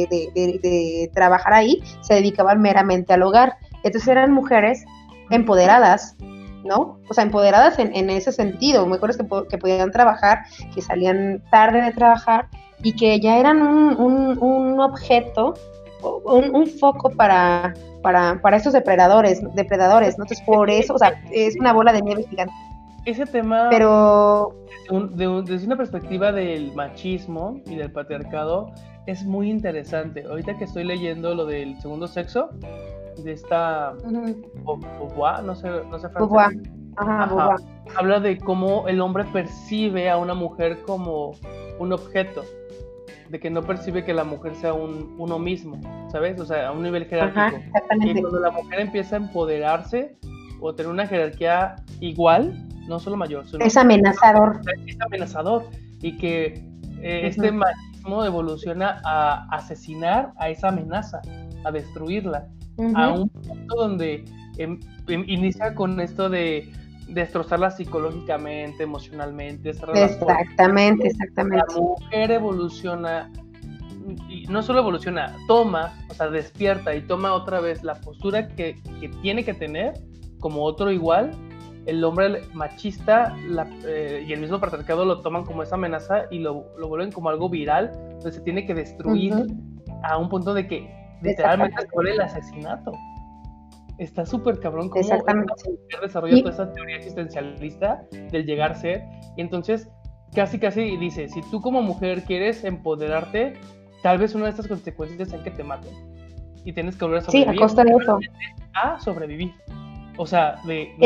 A: de trabajar ahí se dedicaban meramente al hogar. Entonces eran mujeres empoderadas, ¿no? O sea, empoderadas en ese sentido, mujeres que podían trabajar, que salían tarde de trabajar y que ya eran un objeto, un foco para esos depredadores, ¿no? Entonces, por eso, o sea, es una bola de nieve gigante.
B: Ese tema,
A: pero
B: desde una perspectiva del machismo y del patriarcado, es muy interesante. Ahorita que estoy leyendo lo del segundo sexo, de esta Beauvoir, no sé francés.
A: Beauvoir.
B: Habla de cómo el hombre percibe a una mujer como un objeto, de que no percibe que la mujer sea uno mismo, ¿sabes? O sea, a un nivel jerárquico.
A: Exactamente.
B: Y cuando la mujer empieza a empoderarse o tener una jerarquía igual, no solo mayor, sino
A: es amenazador.
B: Es amenazador, y que este machismo evoluciona a asesinar a esa amenaza, a destruirla, a un punto donde inicia con esto de destrozarla psicológicamente, emocionalmente.
A: Exactamente.
B: La mujer evoluciona, y no solo evoluciona, toma, o sea, despierta y toma otra vez la postura que tiene que tener como otro igual. El hombre machista y el mismo patriarcado lo toman como esa amenaza y lo vuelven como algo viral, entonces se tiene que destruir a un punto de que literalmente se vuelve el asesinato. Está súper cabrón cómo esta mujer desarrolla toda esa teoría existencialista del llegar a ser, y entonces casi dice, si tú como mujer quieres empoderarte, tal vez una de estas consecuencias sea que te maten y tienes que volver a sobrevivir.
A: Sí, a costa de eso.
B: A sobrevivir. O sea,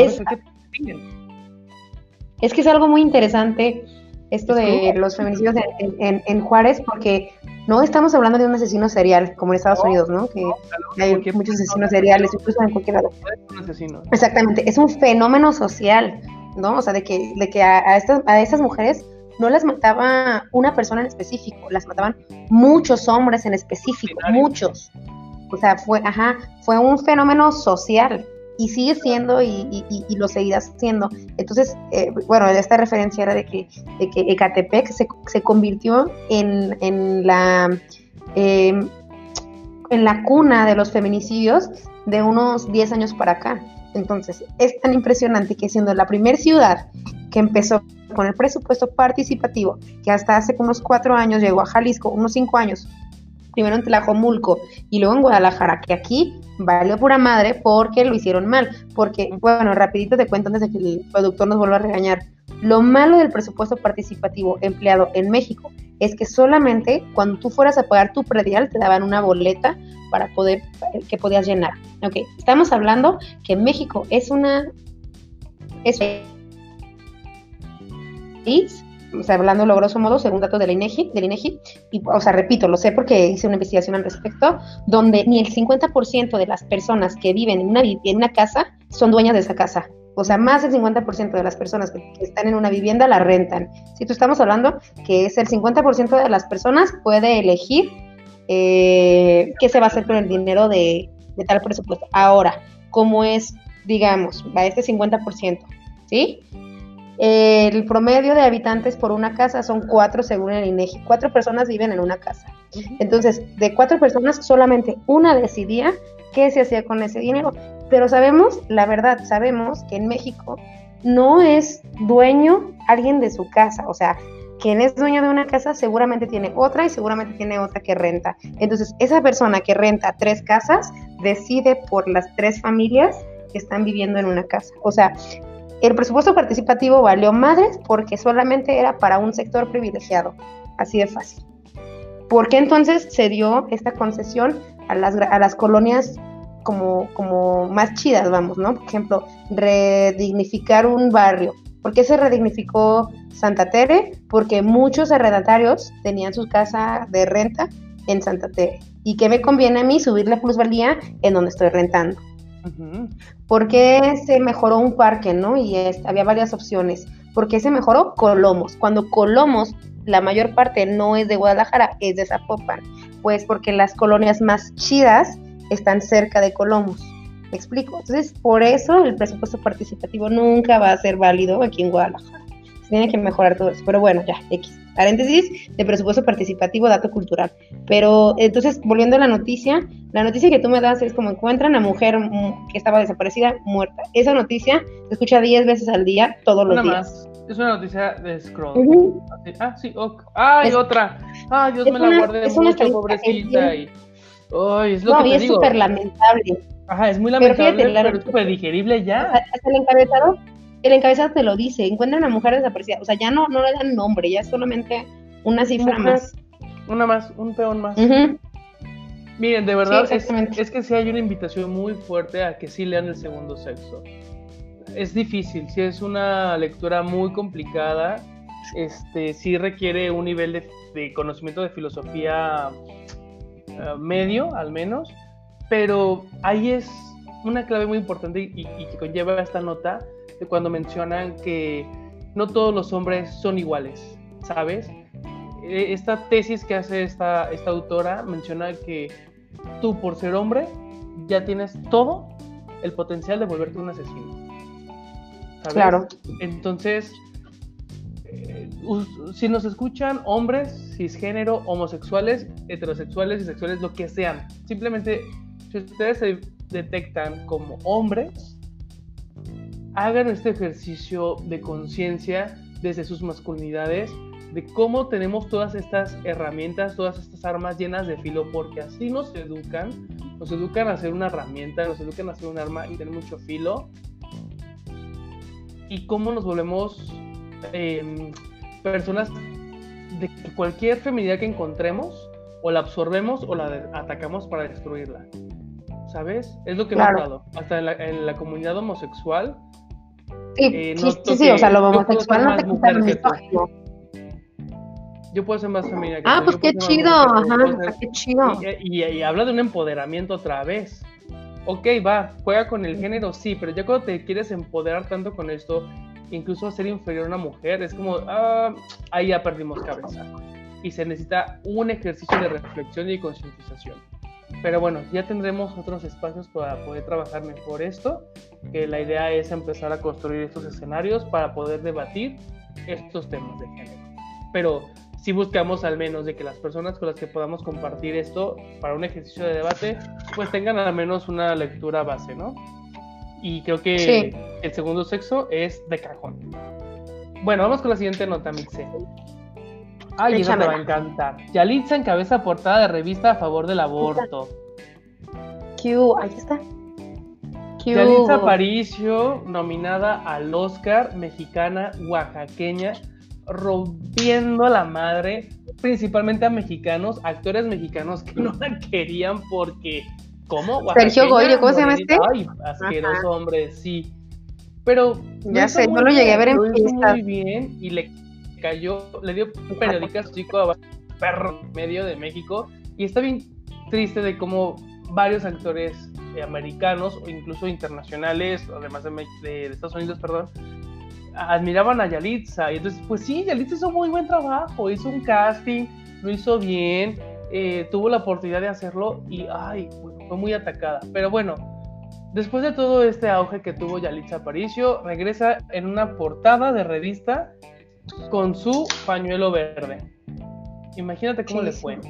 A: es que es algo muy interesante esto de los feminicidios en Juárez, porque no estamos hablando de un asesino serial como en Estados Unidos, ¿no? Que hay muchos asesinos seriales, incluso en cualquier lado. Exactamente, es un fenómeno social, ¿no? O sea, de que a estas mujeres no las mataba una persona en específico, las mataban muchos hombres en específico, muchos. O sea, fue un fenómeno social. Y sigue siendo y lo seguirá siendo. Entonces, bueno, esta referencia era de que Ecatepec se convirtió en la cuna de los feminicidios de unos 10 años para acá. Entonces, es tan impresionante que siendo la primera ciudad que empezó con el presupuesto participativo, que hasta hace unos 4 años llegó a Jalisco, unos 5 años, primero en Tlajomulco y luego en Guadalajara, que aquí valió pura madre porque lo hicieron mal, porque, bueno, rapidito te cuento antes de que el productor nos vuelva a regañar. Lo malo del presupuesto participativo empleado en México es que solamente cuando tú fueras a pagar tu predial te daban una boleta que podías llenar. Ok, estamos hablando que México es o sea, hablando lo grosso modo, según datos del INEGI, y, o sea, repito, lo sé porque hice una investigación al respecto, donde ni el 50% de las personas que viven en una casa son dueñas de esa casa. O sea, más del 50% de las personas que están en una vivienda la rentan. Si tú estamos hablando que es el 50% de las personas puede elegir qué se va a hacer con el dinero de tal presupuesto. Ahora, ¿cómo es, digamos, va este 50%? ¿Sí? El promedio de habitantes por una casa son 4 según el INEGI. 4 personas viven en una casa. Entonces, de 4 personas, solamente una decidía qué se hacía con ese dinero. Pero sabemos que en México no es dueño alguien de su casa. O sea, quien es dueño de una casa seguramente tiene otra y seguramente tiene otra que renta. Entonces, esa persona que renta 3 casas decide por las 3 familias que están viviendo en una casa. O sea, el presupuesto participativo valió madres porque solamente era para un sector privilegiado, así de fácil. ¿Por qué entonces se dio esta concesión a las colonias como más chidas, vamos, ¿no? Por ejemplo, redignificar un barrio. ¿Por qué se redignificó Santa Tere? Porque muchos arrendatarios tenían su casa de renta en Santa Tere. ¿Y qué me conviene a mí subirle plusvalía en donde estoy rentando? ¿Por qué se mejoró un parque, no? Y había varias opciones. ¿Por qué se mejoró? Colomos. Cuando Colomos, la mayor parte no es de Guadalajara, es de Zapopan. Pues porque las colonias más chidas están cerca de Colomos. ¿Me explico? Entonces, por eso el presupuesto participativo nunca va a ser válido aquí en Guadalajara. Se tiene que mejorar todo eso. Pero bueno, ya, X. Paréntesis de presupuesto participativo, dato cultural. Pero entonces, volviendo a la noticia que tú me das es como encuentran a mujer que estaba desaparecida, muerta. Esa noticia se escucha 10 veces al día, todos los días.
B: Es una noticia de Scroll. Sí, otra. Dios me la guarde mucho, pobrecita. Es lo que te digo.
A: Y es súper lamentable.
B: Ajá, es muy lamentable, pero es súper digerible ya.
A: Hasta el encabezado te lo dice, encuentran a mujer desaparecida. O sea, ya no le dan nombre, ya es solamente una cifra más.
B: Una más, un peón más. Miren, de verdad, es que sí hay una invitación muy fuerte a que sí lean El Segundo Sexo. Es difícil, sí es una lectura muy complicada, sí requiere un nivel de conocimiento de filosofía medio, al menos, pero ahí es una clave muy importante y que conlleva esta nota de cuando mencionan que no todos los hombres son iguales, ¿sabes? Esta tesis que hace esta autora menciona que tú, por ser hombre, ya tienes todo el potencial de volverte un asesino, ¿sabes?
A: Claro.
B: Entonces, si nos escuchan hombres, cisgénero, homosexuales, heterosexuales, bisexuales, lo que sean, simplemente, si ustedes se detectan como hombres, hagan este ejercicio de conciencia desde sus masculinidades, de cómo tenemos todas estas herramientas, todas estas armas llenas de filo, porque así nos educan a hacer una herramienta, nos educan a hacer un arma y tener mucho filo, y cómo nos volvemos personas de que cualquier feminidad que encontremos, o la absorbemos o la atacamos para destruirla, ¿sabes? Es lo que me he notado, hasta en la comunidad homosexual.
A: Sí, o sea, lo homosexual no te quita lo misógino.
B: Yo puedo ser más femenina que tú.
A: Pues qué chido, qué chido.
B: Y habla de un empoderamiento otra vez. Ok, va, juega con el género, sí, pero ya cuando te quieres empoderar tanto con esto, incluso hacer inferior a una mujer, es como, ahí ya perdimos cabeza. Y se necesita un ejercicio de reflexión y de concientización. Pero bueno, ya tendremos otros espacios para poder trabajar mejor esto, que la idea es empezar a construir estos escenarios para poder debatir estos temas de género. Pero si buscamos al menos de que las personas con las que podamos compartir esto para un ejercicio de debate, pues tengan al menos una lectura base, ¿no? Y creo que el segundo sexo es de cajón. Bueno, vamos con la siguiente nota, Mixe. Ay, esa te va a encantar. Yalitza encabeza portada de revista a favor del aborto.
A: Ahí está.
B: Yalitza Aparicio, nominada al Oscar, mexicana, oaxaqueña, rompiendo a la madre, principalmente a mexicanos, actores mexicanos que no la querían porque, ¿cómo?
A: Sergio Goyri, ¿cómo se llama este?
B: Ay, asqueroso hombre, sí. Pero
A: ya sé, no lo llegué a ver en
B: fiestas. Muy bien y le dio periódicas chico a perro medio de México, y está bien triste de cómo varios actores americanos o incluso internacionales, además de Estados Unidos, admiraban a Yalitza, y entonces pues sí, Yalitza hizo muy buen trabajo, hizo un casting, lo hizo bien, tuvo la oportunidad de hacerlo y fue muy atacada, pero bueno, después de todo este auge que tuvo Yalitza Aparicio, regresa en una portada de revista con su pañuelo verde. Imagínate cómo le fue.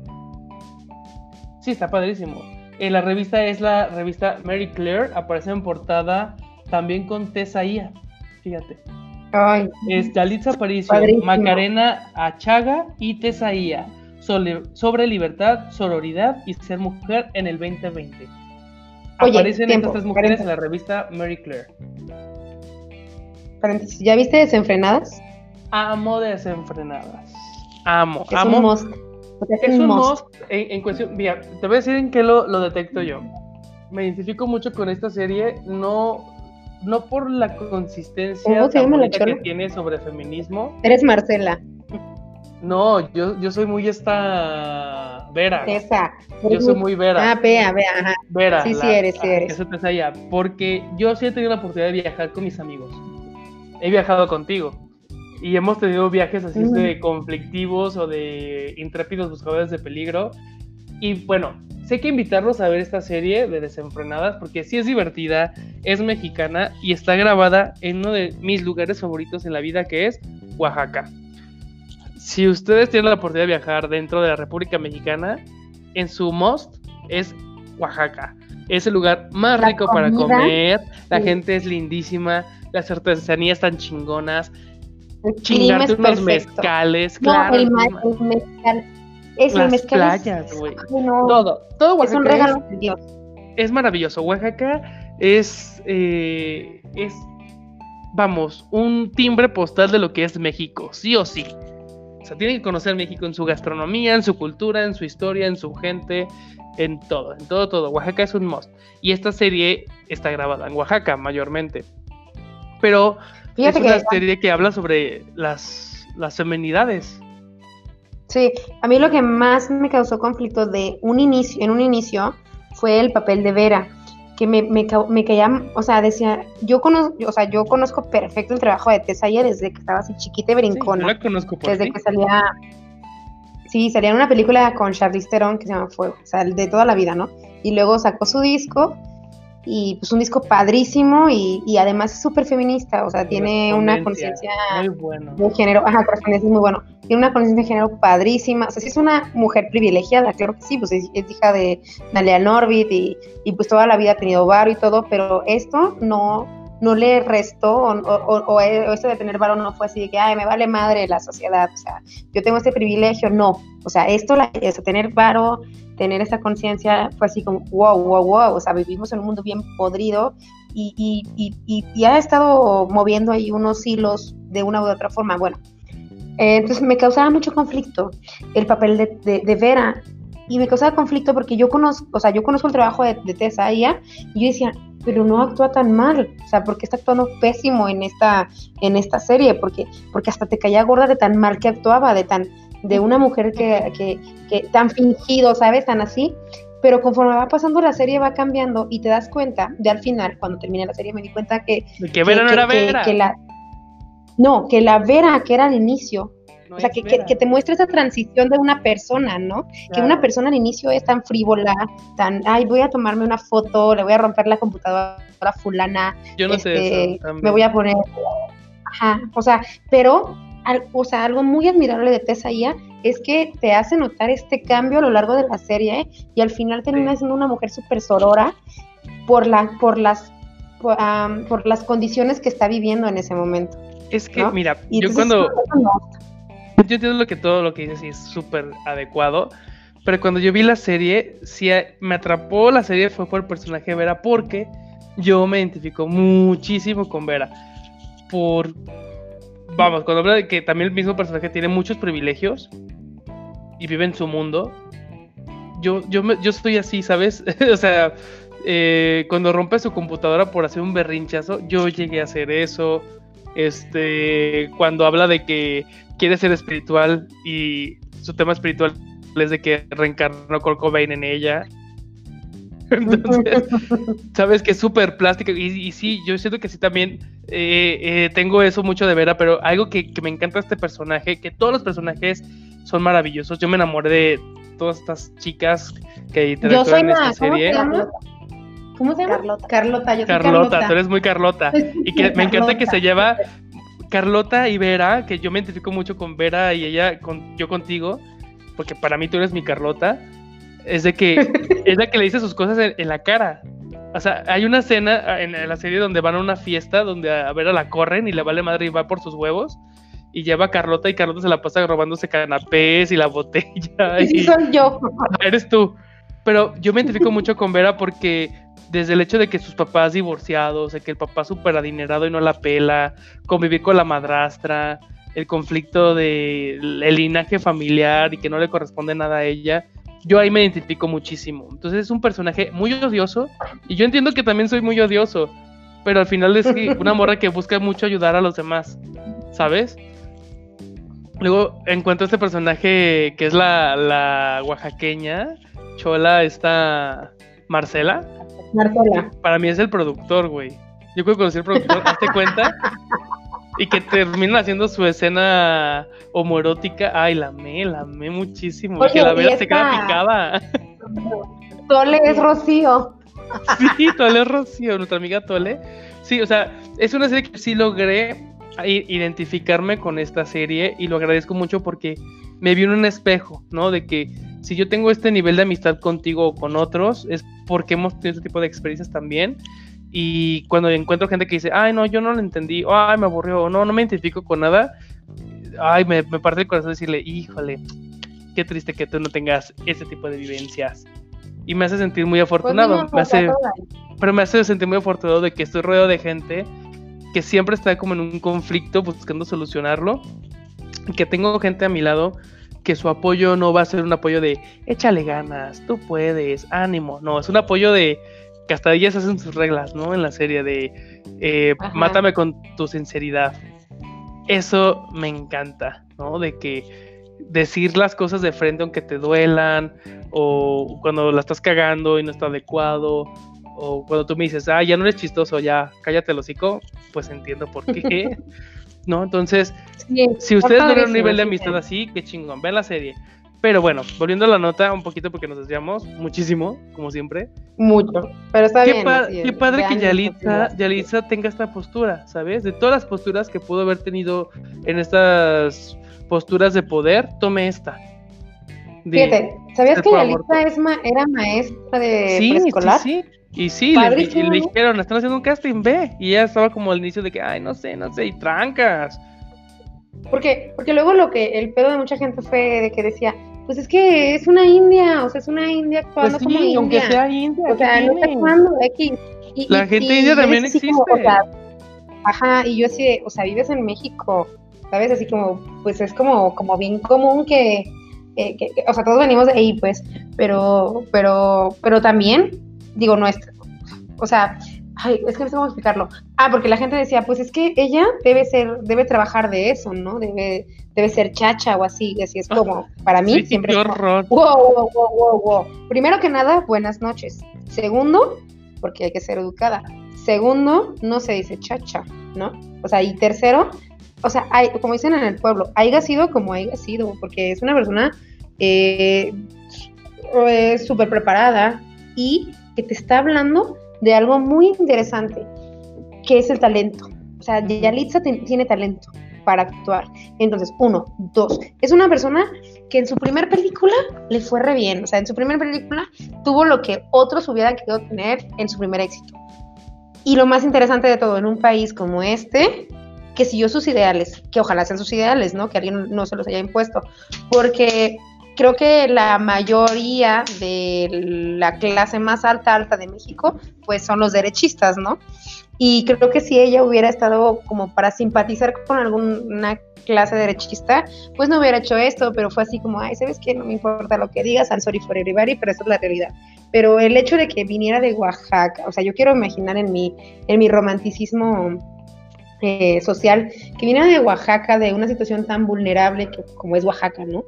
B: Sí, está padrísimo. La revista es la revista Marie Claire, aparece en portada también con Tessa Ia. Fíjate. Es Yalitza Aparicio, padrísimo. Macarena Achaga y Tessa Ia, sobre libertad, sororidad y ser mujer en el 2020. Aparecen estas tres mujeres en la revista Marie Claire.
A: Paréntesis, ¿ya viste Desenfrenadas?
B: Amo Desenfrenadas. Amo.
A: Un must.
B: Es un must en cuestión. Mira, te voy a decir en qué lo detecto yo. Me identifico mucho con esta serie, no por la consistencia que tiene sobre feminismo.
A: Eres Marcela.
B: No, yo soy muy Vera.
A: Esa.
B: Yo soy muy Vera.
A: Vea, ajá.
B: Vera.
A: Sí eres.
B: Eso te allá. Porque yo sí he tenido la oportunidad de viajar con mis amigos. He viajado contigo. Y hemos tenido viajes así de conflictivos o de intrépidos buscadores de peligro. Y bueno, sé que invitarlos a ver esta serie de Desenfrenadas, porque sí es divertida, es mexicana y está grabada en uno de mis lugares favoritos en la vida, que es Oaxaca. Si ustedes tienen la oportunidad de viajar dentro de la República Mexicana, en su must es Oaxaca. Es el lugar más rico para comer, la gente es lindísima, las artesanías están chingonas, chingarte unos mezcales, claro.
A: El mezcal.
B: Las playas, güey. Todo Oaxaca
A: es un regalo de Dios.
B: Es maravilloso. Oaxaca es un timbre postal de lo que es México, sí o sí. O sea, tienen que conocer México en su gastronomía, en su cultura, en su historia, en su gente, en todo. Oaxaca es un must. Y esta serie está grabada en Oaxaca, mayormente. Pero fíjate, es una serie que habla sobre las feminidades.
A: Sí, a mí lo que más me causó conflicto en un inicio fue el papel de Vera, me caía, o sea, decía, yo conozco perfecto el trabajo de Tessa Ayer desde que estaba así chiquita y brincona.
B: Sí, yo la conozco por
A: desde
B: ti.
A: que salía en una película con Charlize Theron que se llama Fuego, o sea, de toda la vida, ¿no? Y luego sacó su disco, y pues un disco padrísimo, y además es súper feminista, o sea, tiene una conciencia
B: muy bueno.
A: de género, Correspondencia es muy bueno, tiene una conciencia de género padrísima, o sea, sí es una mujer privilegiada, claro que sí, pues es hija de Nalia Norbit, y pues toda la vida ha tenido varo y todo, pero esto no le restó, o eso de tener varo no fue así de que, ay, me vale madre la sociedad, o sea, yo tengo este privilegio, no, o sea, tener varo, tener esta conciencia fue así como, wow, o sea, vivimos en un mundo bien podrido, y ha estado moviendo ahí unos hilos de una u otra forma, bueno, entonces me causaba mucho conflicto el papel de Vera, y me causaba conflicto porque yo conozco el trabajo de Tessa, y yo decía, pero no actúa tan mal, o sea, porque está actuando pésimo en esta serie, porque hasta te caía gorda de tan mal que actuaba, de una mujer que tan fingido, ¿sabes? Tan así, pero conforme va pasando la serie va cambiando y te das cuenta, de al final, cuando terminé la serie me di cuenta que
B: Vera no era Vera.
A: que la Vera que era al inicio, no, o sea, que te muestra esa transición de una persona, ¿no? Claro. Que una persona al inicio es tan frívola, ay, voy a tomarme una foto, le voy a romper la computadora a fulana.
B: Yo no sé eso,
A: me voy a poner... o sea, pero... algo muy admirable de Tessa Ia es que te hace notar este cambio a lo largo de la serie, y al final termina siendo una mujer súper sorora por las condiciones que está viviendo en ese momento.
B: Es que, ¿no? Mira,
A: y
B: yo entiendo todo lo que dices y es súper adecuado, pero cuando yo vi la serie, sí me atrapó la serie, fue por el personaje de Vera, porque yo me identifico muchísimo con Vera. Vamos, cuando habla de que también el mismo personaje tiene muchos privilegios y vive en su mundo, yo estoy así, ¿sabes? O sea, cuando rompe su computadora por hacer un berrinchazo, yo llegué a hacer eso. Cuando habla de que quiere ser espiritual y su tema espiritual es de que reencarnó Kurt Cobain en ella. Entonces, sabes que es súper plástica y sí, yo siento que sí también tengo eso mucho de Vera, pero algo que me encanta de este personaje, que todos los personajes son maravillosos. Yo me enamoré de todas estas chicas que interactúan en esta serie.
A: ¿Cómo se llama? Carlota. Yo soy
B: Carlota, tú eres muy Carlota. Y que me encanta que se lleva Carlota y Vera, que yo me identifico mucho con Vera y ella, yo contigo, porque para mí tú eres mi Carlota. Es la que le dice sus cosas en la cara. O sea, hay una escena en la serie donde van a una fiesta donde a Vera la corren y le vale madre y va por sus huevos y lleva a Carlota y Carlota se la pasa robándose canapés y la botella.
A: Y soy yo.
B: Eres tú. Pero yo me identifico mucho con Vera porque desde el hecho de que sus papás divorciados, de que el papá súper adinerado y no la pela, convivir con la madrastra, el conflicto del linaje familiar y que no le corresponde nada a ella, yo ahí me identifico muchísimo. Entonces es un personaje muy odioso y yo entiendo que también soy muy odioso, pero al final es una morra que busca mucho ayudar a los demás, ¿sabes? Luego encuentro este personaje que es la oaxaqueña, chola, esta Marcela. Para mí es el productor, güey. Yo creo que conocí al productor, hazte cuenta. Y que terminan haciendo su escena homoerótica. Ay, la amé muchísimo. Oye, y que la Vera se queda picada.
A: Tole es Rocío.
B: Sí, Tole es Rocío, nuestra amiga Tole. Sí, o sea, es una serie que sí logré identificarme con esta serie y lo agradezco mucho porque me vi en un espejo, ¿no? De que si yo tengo este nivel de amistad contigo o con otros, es porque hemos tenido este tipo de experiencias también. Y cuando encuentro gente que dice, ay, no, yo no lo entendí, o ay, me aburrió, o no me identifico con nada, ay, me parte el corazón decirle, híjole, qué triste que tú no tengas ese tipo de vivencias. Y me hace sentir muy afortunado, pero me hace sentir muy afortunado de que estoy rodeado de gente que siempre está como en un conflicto buscando solucionarlo, y que tengo gente a mi lado que su apoyo no va a ser un apoyo de échale ganas, tú puedes, ánimo, no, es un apoyo de que hasta ellas hacen sus reglas, ¿no? En la serie de mátame con tu sinceridad. Eso me encanta, ¿no? De que decir las cosas de frente aunque te duelan, o cuando la estás cagando y no está adecuado, o cuando tú me dices, ya no eres chistoso, ya cállate el hocico, pues entiendo por qué, ¿no? Entonces,
A: Sí,
B: si ustedes ven un nivel de amistad así, qué chingón, vean la serie. Pero bueno, volviendo a la nota un poquito porque nos desviamos muchísimo, como siempre.
A: mucho, pero está bien.
B: Qué padre que Yalitza tenga esta postura, ¿sabes? De todas las posturas que pudo haber tenido en estas posturas de poder, tome esta.
A: Fíjate, ¿sabías que Yalitza era maestra de preescolar?
B: Sí. Y sí, le dijeron, están haciendo un casting, ve. Y ella estaba como al inicio de que, no sé, y trancas.
A: Porque luego el pedo de mucha gente fue de que decía, pues es que es una india, o sea, es una india actuando como india.
B: Aunque sea india,
A: o sea, no está actuando X.
B: La gente india también existe.
A: Como, o sea, ajá, y yo así, o sea, vives en México, ¿sabes? Así como, pues es como bien común que o sea, todos venimos de ahí, pues, pero también, digo, no es, o sea, es que no sé cómo explicarlo. Porque la gente decía, pues es que ella debe trabajar de eso, ¿no? Debe ser chacha o así es como, para mí, siempre
B: qué
A: es como,
B: horror.
A: Wow. Primero que nada, buenas noches. Segundo, porque hay que ser educada. Segundo, no se dice chacha, ¿no? O sea, y tercero, o sea, como dicen en el pueblo, haya sido como haya sido, porque es una persona súper preparada y que te está hablando de algo muy interesante, que es el talento. O sea, Yalitza tiene talento para actuar. Entonces, 1, 2, es una persona que en su primer película le fue re bien. O sea, en su primer película tuvo lo que otros hubieran querido tener en su primer éxito. Y lo más interesante de todo, en un país como este, que siguió sus ideales, que ojalá sean sus ideales, ¿no? Que alguien no se los haya impuesto. Porque creo que la mayoría de la clase más alta de México, pues son los derechistas, ¿no? Y creo que si ella hubiera estado como para simpatizar con alguna clase derechista, pues no hubiera hecho esto, pero fue así como, ¿sabes qué? No me importa lo que digas, I'm sorry for everybody, pero esa es la realidad. Pero el hecho de que viniera de Oaxaca, o sea, yo quiero imaginar en mi romanticismo social, que viniera de Oaxaca, de una situación tan vulnerable como es Oaxaca, ¿no?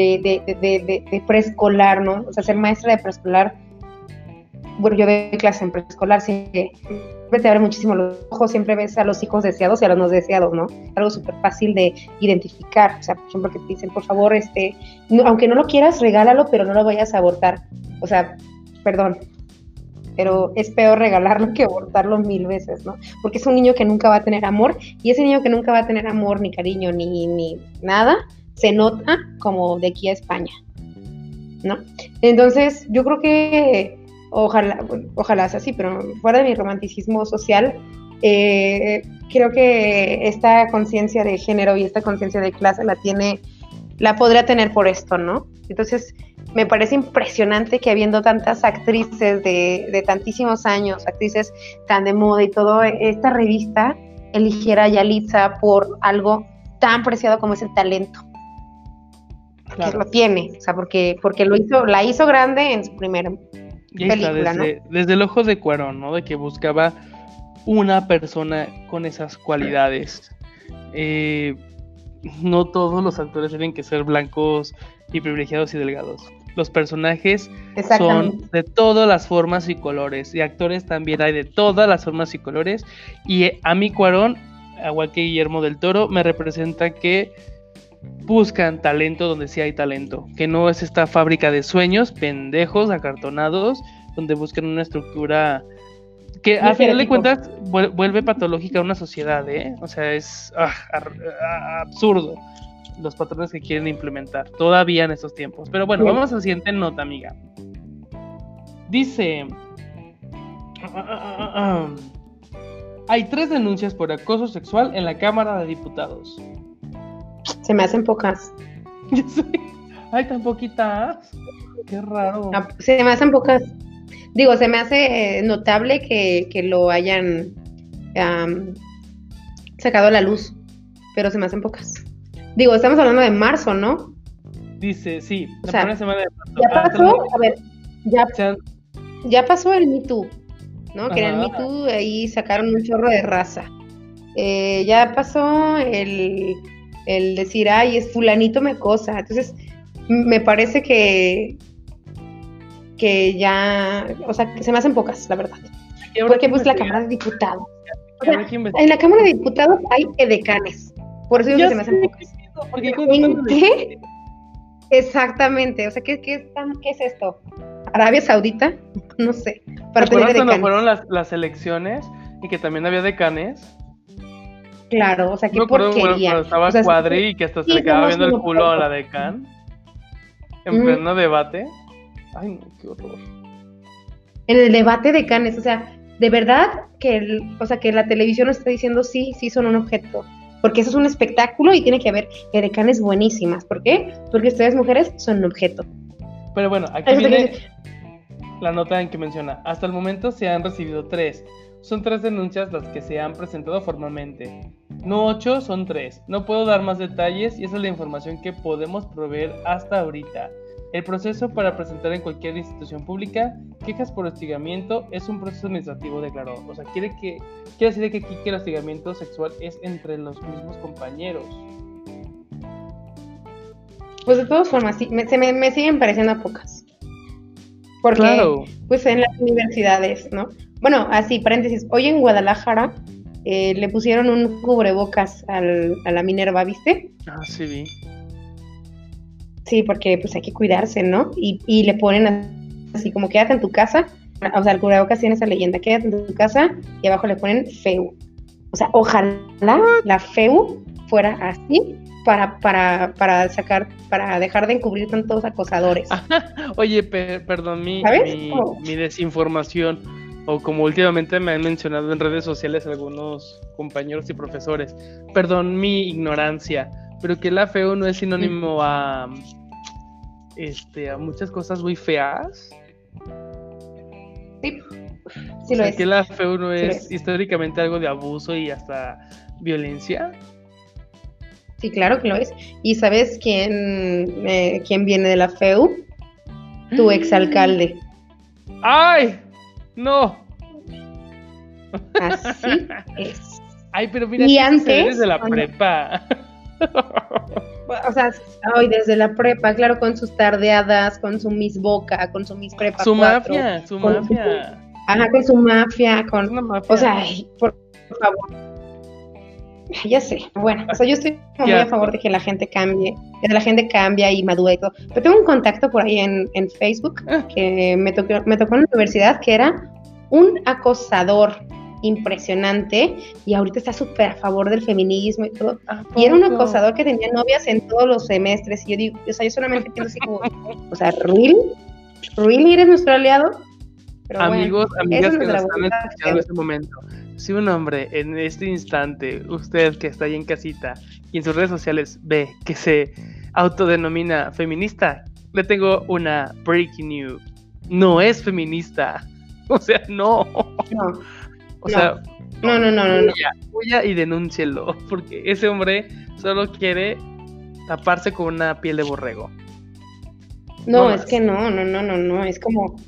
A: De preescolar, ¿no? O sea, ser maestra de preescolar. Bueno, yo doy clase en preescolar, siempre te abre muchísimo los ojos, siempre ves a los hijos deseados y a los no deseados, ¿no? Algo súper fácil de identificar. O sea, por ejemplo, que te dicen, por favor, aunque no lo quieras, regálalo, pero no lo vayas a abortar. O sea, perdón, pero es peor regalarlo que abortarlo 1000 veces, ¿no? Porque es un niño que nunca va a tener amor, y ese niño que nunca va a tener amor, ni cariño, ni nada, se nota como de aquí a España, ¿no? Entonces, yo creo que ojalá sea así, pero fuera de mi romanticismo social, creo que esta conciencia de género y esta conciencia de clase la podría tener por esto, ¿no? Entonces, me parece impresionante que habiendo tantas actrices de tantísimos años, actrices tan de moda y todo, esta revista eligiera a Yalitza por algo tan preciado como es el talento. Claro. Que lo tiene, o sea, porque la hizo grande en su primera película, ¿no?
B: Desde el ojo de Cuarón, ¿no? De que buscaba una persona con esas cualidades. No todos los actores tienen que ser blancos y privilegiados y delgados. Los personajes son de todas las formas y colores, y actores también hay de todas las formas y colores, y a mí Cuarón, igual que Guillermo del Toro, me representa que buscan talento donde sí hay talento, que no es esta fábrica de sueños pendejos, acartonados, donde buscan una estructura que al final de cuentas vuelve patológica a una sociedad, ¿eh? O sea, es absurdo los patrones que quieren implementar todavía en estos tiempos. Pero bueno, vamos a la siguiente nota, amiga. Dice: hay 3 denuncias por acoso sexual en la Cámara de Diputados.
A: Se me hacen pocas.
B: Yo sé. Ay, tan poquitas. Qué raro.
A: No, se me hacen pocas. Digo, se me hace notable que lo hayan sacado a la luz, pero se me hacen pocas. Digo, estamos hablando de marzo, ¿no?
B: Dice, sí,
A: la primera semana de marzo. Ya pasó, a ver, ya pasó el Me Too, ¿no? Ajá. Que en el Me Too ahí sacaron un chorro de raza. Ya pasó el decir, ay, es fulanito me cosa. Entonces, me parece que que ya, o sea, que se me hacen pocas, la verdad. Porque pues la Cámara de Diputados. O sea, en la Cámara de Diputados hay edecanes. Por eso digo que se me hacen pocas. ¿En qué? Exactamente. O sea, ¿qué es esto? ¿Arabia Saudita? No sé.
B: Para tener cuando fueron las elecciones y que también había decanes?
A: Claro, o sea, qué porquería.
B: Cuando estaba Cuadri y que hasta se le quedaba viendo el culo a la decán en pleno debate. Ay, no, qué horror.
A: En el debate de canes, o sea, de verdad que que la televisión nos está diciendo sí son un objeto, porque eso es un espectáculo y tiene que haber edecanes buenísimas. ¿Por qué? Porque ustedes mujeres son un objeto.
B: Pero bueno, aquí viene la nota en que menciona, hasta el momento se han recibido 3. Son 3 denuncias las que se han presentado formalmente. No 8, son 3. No puedo dar más detalles y esa es la información que podemos proveer hasta ahorita. El proceso para presentar en cualquier institución pública quejas por hostigamiento es un proceso administrativo, declaró. O sea, quiere decir que aquí que el hostigamiento sexual es entre los mismos compañeros.
A: Pues de todas formas, sí, me siguen pareciendo pocas. Porque, claro, pues en las universidades, ¿no? Bueno, así, paréntesis, hoy en Guadalajara le pusieron un cubrebocas a la Minerva, ¿viste?
B: Ah, sí vi.
A: Sí, porque pues hay que cuidarse, ¿no? Y le ponen así como quédate en tu casa, o sea, el cubrebocas tiene esa leyenda, quédate en tu casa, y abajo le ponen FEU. O sea, ojalá la FEU fuera así para dejar de encubrir tantos acosadores.
B: Oye, perdón, mi desinformación, o como últimamente me han mencionado en redes sociales algunos compañeros y profesores, perdón mi ignorancia, pero que la FEU no es sinónimo a muchas cosas muy feas.
A: Sí lo es.
B: Que la FEU no es históricamente algo de abuso y hasta violencia.
A: Sí, claro que lo es. ¿Y sabes quién viene de la FEU? Tu exalcalde.
B: ¡Ay! ¡No!
A: Así es.
B: Ay, pero mira,
A: y antes
B: desde la prepa.
A: O sea, hoy desde la prepa, claro, con sus tardeadas, con su Miss Boca, con su Miss Prepa
B: su
A: 4,
B: mafia.
A: Ajá, con su mafia, o sea, ay, por favor. Ya sé, bueno, o sea, yo estoy muy a favor de que la gente cambie, y madure y todo. Pero tengo un contacto por ahí en Facebook que me tocó en la universidad, que era un acosador impresionante, y ahorita está súper a favor del feminismo y todo. Y era un acosador que tenía novias en todos los semestres, y yo digo, o sea, yo solamente pienso así como, o sea, ¿really eres nuestro aliado? Pero
B: amigos, amigas que nos están escuchando en este momento, si un hombre en este instante, usted que está ahí en casita y en sus redes sociales ve que se autodenomina feminista, le tengo una breaking news. No es feminista. O sea, no. O sea, no. Huya y denúncielo, porque ese hombre solo quiere taparse con una piel de borrego.
A: No, es que no, es como,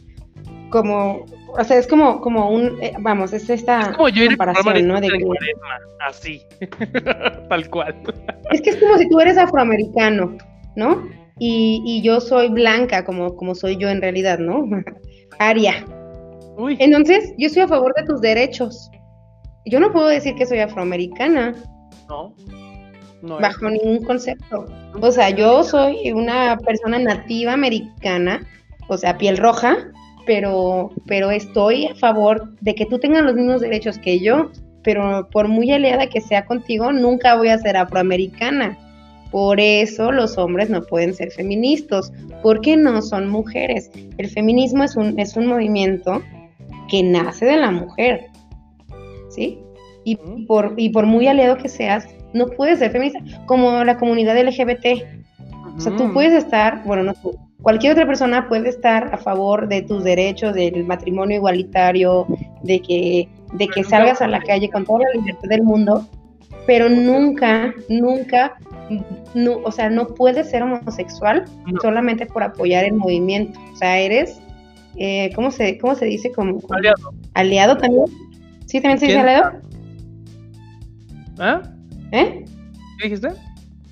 A: o sea, es como un, vamos, es esta comparación, ¿no?
B: Así, tal cual.
A: Es que es como si tú eres afroamericano, ¿no? Y yo soy blanca, como soy yo en realidad, ¿no? Aria. Uy. Entonces, yo estoy a favor de tus derechos. Yo no puedo decir que soy afroamericana.
B: No
A: bajo ningún concepto. O sea, yo soy una persona nativa americana, o sea, piel roja, pero estoy a favor de que tú tengas los mismos derechos que yo, pero por muy aliada que sea contigo, nunca voy a ser afroamericana. Por eso los hombres no pueden ser feministas, porque no son mujeres. El feminismo es un movimiento que nace de la mujer, ¿sí? Y por muy aliado que seas, no puedes ser feminista, como la comunidad LGBT. O sea, tú puedes estar, bueno, no tú, cualquier otra persona puede estar a favor de tus derechos, del matrimonio igualitario, de que salgas a la calle con toda la libertad del mundo, pero nunca, o sea, no puedes ser homosexual solamente por apoyar el movimiento. O sea, eres, ¿cómo se dice? Como aliado también. ¿Sí también se dice aliado?
B: ¿Qué dijiste?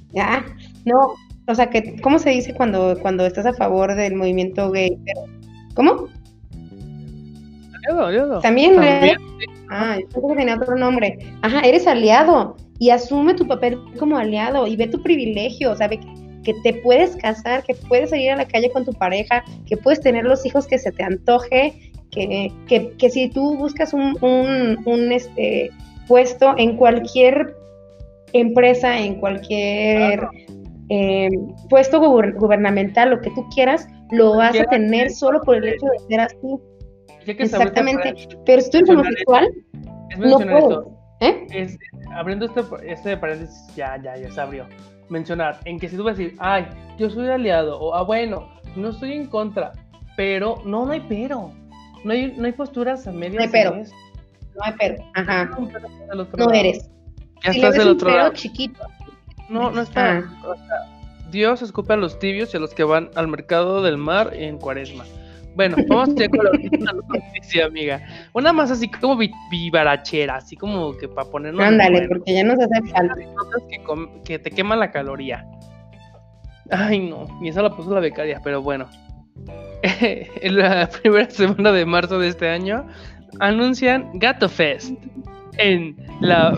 A: No, o sea, que ¿cómo se dice cuando estás a favor del movimiento gay? ¿Cómo?
B: Aliado.
A: También.
B: También.
A: Yo creo que tenía otro nombre. Ajá, eres aliado y asume tu papel como aliado y ve tu privilegio, sabe que te puedes casar, que puedes salir a la calle con tu pareja, que puedes tener los hijos que se te antoje, que si tú buscas un puesto en cualquier empresa, en cualquier puesto gubernamental, lo que tú quieras, lo vas a tener solo por el hecho de ser así. Exactamente, pero si tú eres homosexual, no puedes.
B: Abriendo este paréntesis, ya se abrió. Mencionar en que si tú vas a decir, ay, yo soy aliado, o bueno, no estoy en contra, pero no hay pero. No hay posturas a medias.
A: No hay pero. Ajá. No eres.
B: Ya si estás del otro lado.
A: Chiquito.
B: No está. Dios escupe a los tibios y a los que van al mercado del mar en Cuaresma. Bueno, vamos ya con la última noticia, amiga. Una más así como vivarachera, así como que para ponernos.
A: Ándale, porque ya nos hace falta.
B: Que te queman la caloría. Ay, no, y esa la puso la becaria, pero bueno. En la primera semana de marzo de este año anuncian Gato Fest en la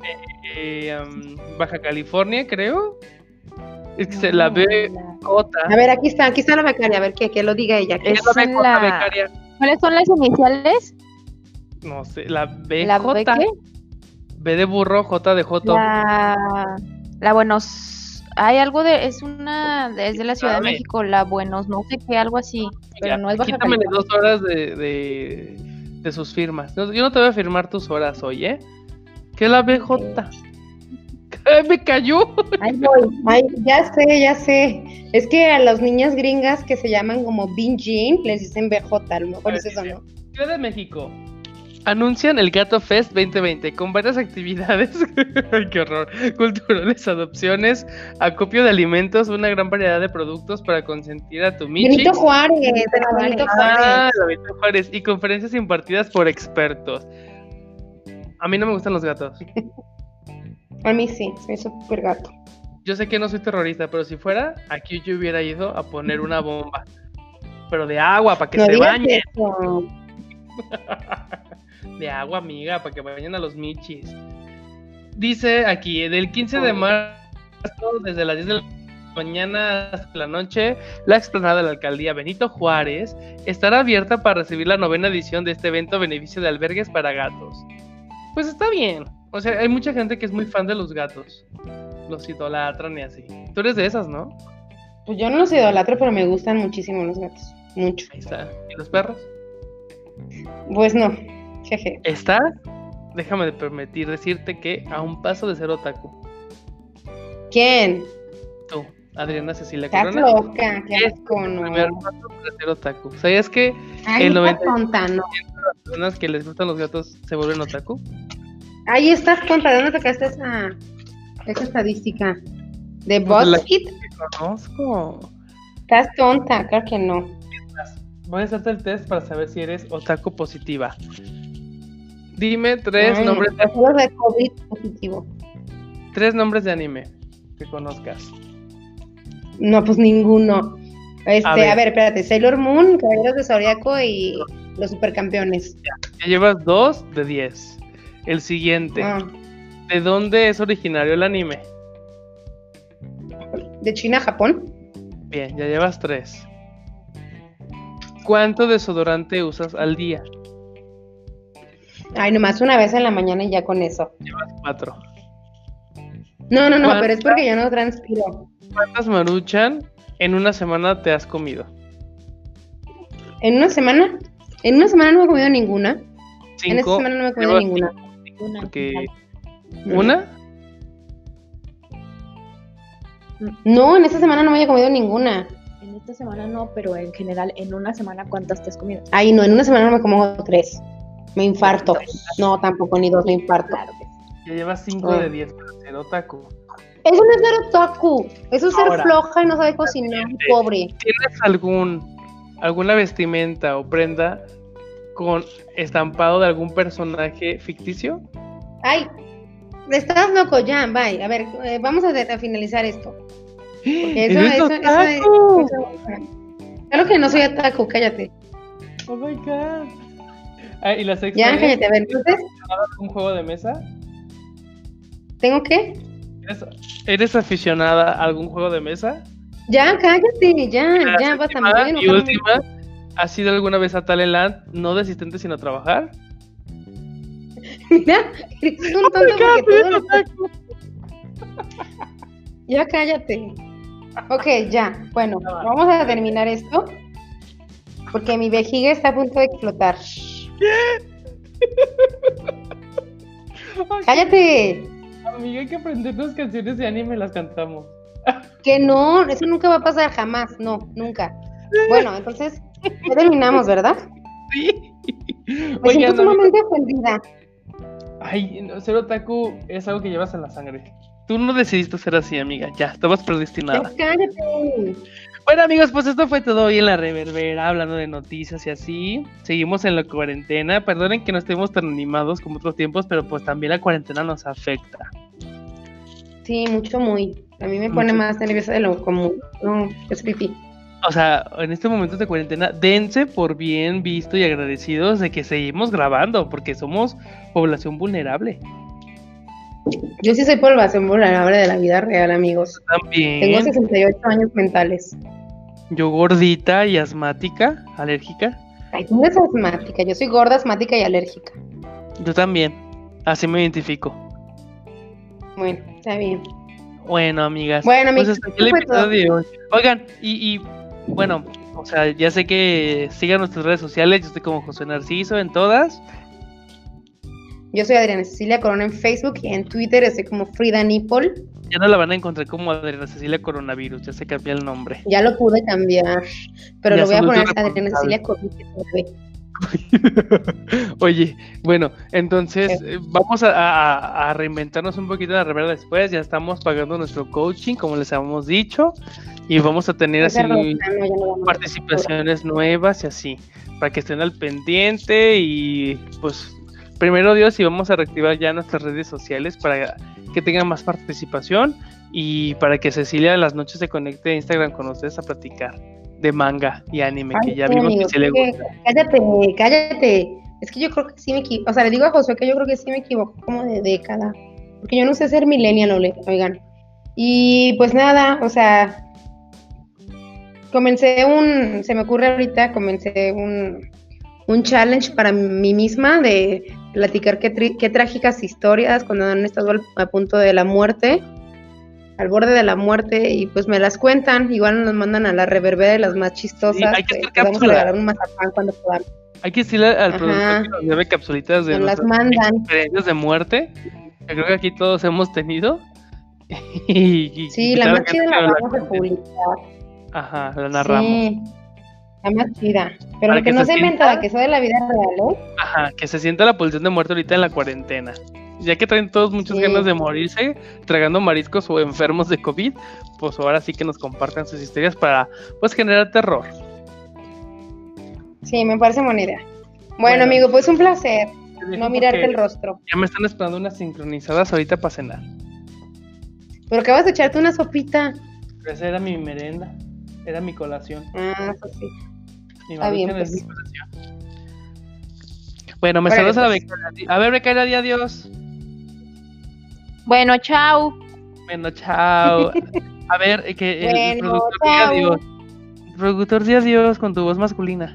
B: Baja California, creo. Es que la BJ.
A: A ver, aquí está la becaria, a ver que lo diga ella.
B: Becaria.
C: ¿Cuáles son las iniciales?
B: No sé, la BJ.
C: ¿La B qué?
B: B de burro, J de joto.
C: La Buenos. Hay algo de. Es de la Ciudad de México, la Buenos, no sé qué, algo así. Pero
B: ya,
C: no es Baja
B: Quítame
C: California.
B: 2 horas de sus firmas. No, yo no te voy a firmar tus horas hoy, ¿eh? ¿Qué es la BJ? Me cayó.
A: Ahí voy. Ya sé. Es que a las niñas gringas que se llaman como Bin Jean les dicen BJ, a lo mejor es eso, ¿no?
B: Ciudad de México. Anuncian el Gato Fest 2020 con varias actividades, ay, qué horror, culturales, adopciones, acopio de alimentos, una gran variedad de productos para consentir a tu Michi.
A: Benito Juárez.
B: Benito Juárez y conferencias impartidas por expertos. A mí no me gustan los gatos.
A: A mí sí, soy súper gato.
B: Yo sé que no soy terrorista, pero si fuera, aquí yo hubiera ido a poner una bomba. Pero de agua, para que se bañen. De agua, amiga, para que vayan a los michis. Dice aquí, del 15 de marzo, desde las 10 de la mañana hasta la noche, la explanada de la alcaldía Benito Juárez estará abierta para recibir la 9ª edición de este evento a beneficio de albergues para gatos. Pues está bien. O sea, hay mucha gente que es muy fan de los gatos. Los idolatran y así. Tú eres de esas, ¿no?
A: Pues yo no los idolatro, pero me gustan muchísimo los gatos. Mucho.
B: Ahí está. ¿Y los perros?
A: Pues no. Jeje.
B: ¿Estás? Déjame decirte que a un paso de ser otaku.
A: ¿Quién?
B: Tú, Adriana Cecilia
A: Estás
B: Corona.
A: loca, qué asco, no.
B: Primer paso para ser otaku. ¿Sabías que
A: Ay,
B: el 90%
A: tonta, no.
B: de las personas que les gustan los gatos se vuelven otaku?
A: Ahí estás tonta, ¿de dónde sacaste esa estadística? ¿De
B: Pues la
A: BuzzFeed?
B: que conozco.
A: Estás tonta, claro que no.
B: Voy a hacerte el test para saber si eres otaku positiva. Dime 3 nombres
A: de COVID positivo.
B: 3 nombres de anime que conozcas.
A: No, pues ninguno.
B: A ver,
A: Espérate, Sailor Moon, Caballeros de Zodiaco y los Supercampeones.
B: Ya llevas 2 de 10. El siguiente. ¿De dónde es originario el anime?
A: ¿De China a Japón?
B: Bien, ya llevas 3. ¿Cuánto desodorante usas al día?
A: Ay, nomás una vez en la mañana y ya con eso.
B: Llevas 4.
A: No, pero es porque yo no transpiro.
B: ¿Cuántas Maruchan en una semana te has comido?
A: ¿En una semana? En una semana no me he comido ninguna.
B: 5.
A: En esta semana no me he comido ninguna.
B: Porque... ¿Una?
A: No, en esta semana no me he comido ninguna.
C: En esta semana no, pero en general, en una semana, ¿cuántas te has comido?
A: Ay, no, en una semana no me como 3. Me infarto. No, tampoco, ni 2, me infarto.
C: Claro que sí.
B: Ya llevas 5 de 10 para ser otaku.
A: Eso no es ser otaku. Eso es ser
B: Ahora,
A: floja y no saber cocinar, pobre.
B: ¿Tienes alguna vestimenta o prenda con estampado de algún personaje ficticio?
A: Ay, estás loco ya, bye. A ver, vamos a finalizar esto. Porque eso. Claro que no soy otaku, cállate.
B: Oh my God. ¿Y la sexta
A: Ya,
B: es,
A: cállate, a ver, entonces,
B: un juego de mesa?
A: ¿tengo qué?
B: ¿Eres aficionada a algún juego de mesa?
A: Ya, cállate, ya,
B: La
A: ya, basta, me
B: séptima
A: voy a
B: y
A: enojar
B: última,
A: mucho.
B: ¿has ido alguna vez a Talentland no de asistente sino a trabajar?
A: Mira, eres un tonto porque todo lo... Ya, cállate. Ok, ya, bueno, vamos a terminar esto, porque mi vejiga está a punto de explotar. ¡Cállate!
B: Amiga, hay que aprendernos canciones de anime y las cantamos.
A: Que no, eso nunca va a pasar jamás, no, nunca. Bueno, entonces, ya terminamos, ¿verdad?
B: Sí.
A: Me siento
B: Oigan,
A: sumamente ofendida.
B: ay, no, ser otaku es algo que llevas en la sangre. Tú no decidiste ser así, amiga. Ya, estabas predestinada.
A: Ya, cállate.
B: Bueno, amigos, pues esto fue todo hoy en la Reverbera, hablando de noticias y así. Seguimos en la cuarentena. Perdonen que no estemos tan animados como otros tiempos, pero pues también la cuarentena nos afecta.
A: Sí, mucho, muy. A mí me pone
B: Mucho.
A: más nerviosa de lo común. No, es pipí.
B: O sea, en este momento de cuarentena, dense por bien visto y agradecidos de que seguimos grabando, porque somos población vulnerable.
A: Yo sí soy población vulnerable de la vida real, amigos.
B: También.
A: Tengo 68 años mentales.
B: Yo gordita y asmática, alérgica.
A: Ay, tú no eres asmática, yo soy gorda, asmática y alérgica.
B: Yo también. Así me identifico.
A: Bueno, está bien.
B: Bueno, amigas.
A: Bueno,
B: pues
A: amigos,
B: hasta aquí el
A: eso fue todo.
B: episodio de hoy. Oigan, y bueno, o sea, ya sé que sigan nuestras redes sociales. Yo estoy como José Narciso en todas.
A: Yo soy Adriana Cecilia Corona en Facebook y en Twitter estoy como Frida Nipple.
B: Ya no la van a encontrar como Adriana Cecilia Coronavirus. Ya se cambió el nombre.
A: Ya lo pude cambiar, pero
B: Ya
A: lo voy a
B: somos
A: poner
B: responsable.
A: Adriana Cecilia Corona.
B: Oye, bueno, entonces vamos a reinventarnos un poquito de la revera después. Ya estamos pagando nuestro coaching, como les habíamos dicho, y vamos a tener así participaciones nuevas y así, para que estén al pendiente. Y pues, primero Dios, y vamos a reactivar ya nuestras redes sociales para que tengan más participación y para que Cecilia en las noches se conecte a Instagram con ustedes a platicar de manga y anime,
A: Ay,
B: que ya
A: sí,
B: vimos
A: amigo,
B: que se le gusta.
A: cállate. Es que yo creo que sí me equivoco. O sea, le digo a Josué que yo creo que sí me equivoco como de década. Porque yo no sé ser millennial, oigan. Y pues nada, o sea, se me ocurre ahorita, comencé un challenge para mí misma de platicar qué trágicas historias cuando han estado a punto de la muerte, al borde de la muerte, y pues me las cuentan. Igual nos mandan a la reverbera de las más chistosas.
B: Sí, hay que hacer
A: vamos a
B: cápsula.
A: regalar un mazapán cuando podamos.
B: Hay que decirle al
A: Ajá.
B: productor que nos lleve capsulitas de
A: Nos las
B: nuestras
A: mandan.
B: experiencias de muerte, que creo que aquí todos hemos tenido. Y
A: Sí, la
B: invitar a
A: más
B: gente
A: chida
B: que
A: la
B: nos
A: vamos a
B: cuente.
A: publicar.
B: Ajá, la narramos.
A: Sí, la más chida. Pero
B: Para
A: que
B: que
A: no
B: se
A: sea
B: sienta-
A: inventada, que sea de la vida real, ¿eh?
B: Ajá, que se sienta la pulsión de muerte ahorita en la cuarentena. Ya que traen todos muchas
A: Sí.
B: ganas de morirse, tragando mariscos o enfermos de COVID, pues ahora sí que nos compartan sus historias para, pues, generar terror.
A: Sí, me parece buena idea. Bueno,
B: Bueno.
A: amigo, pues un placer
B: Te dejo
A: no mirarte
B: porque
A: el rostro.
B: Ya me están esperando unas sincronizadas ahorita para cenar.
A: Pero que vas a echarte una sopita.
B: Esa era mi merenda, era mi colación.
A: Ah, eso sí.
B: Mi
A: Está bien,
B: Maruchan es
A: pues.
B: mi colación. Bueno, me
A: Órale,
B: saludas a
A: pues.
B: Becaria. A ver, Becaria, di adiós.
C: Bueno, chao.
B: Bueno, chao. A ver, que el
A: Bueno,
B: productor
A: chao.
B: diga adiós. Productor, di adiós con tu voz masculina.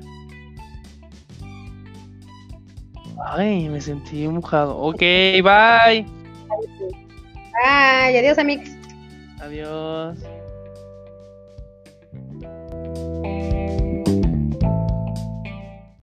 B: Ay, me sentí mojado. Ok, bye.
A: Ay, adiós, amigos.
B: Adiós.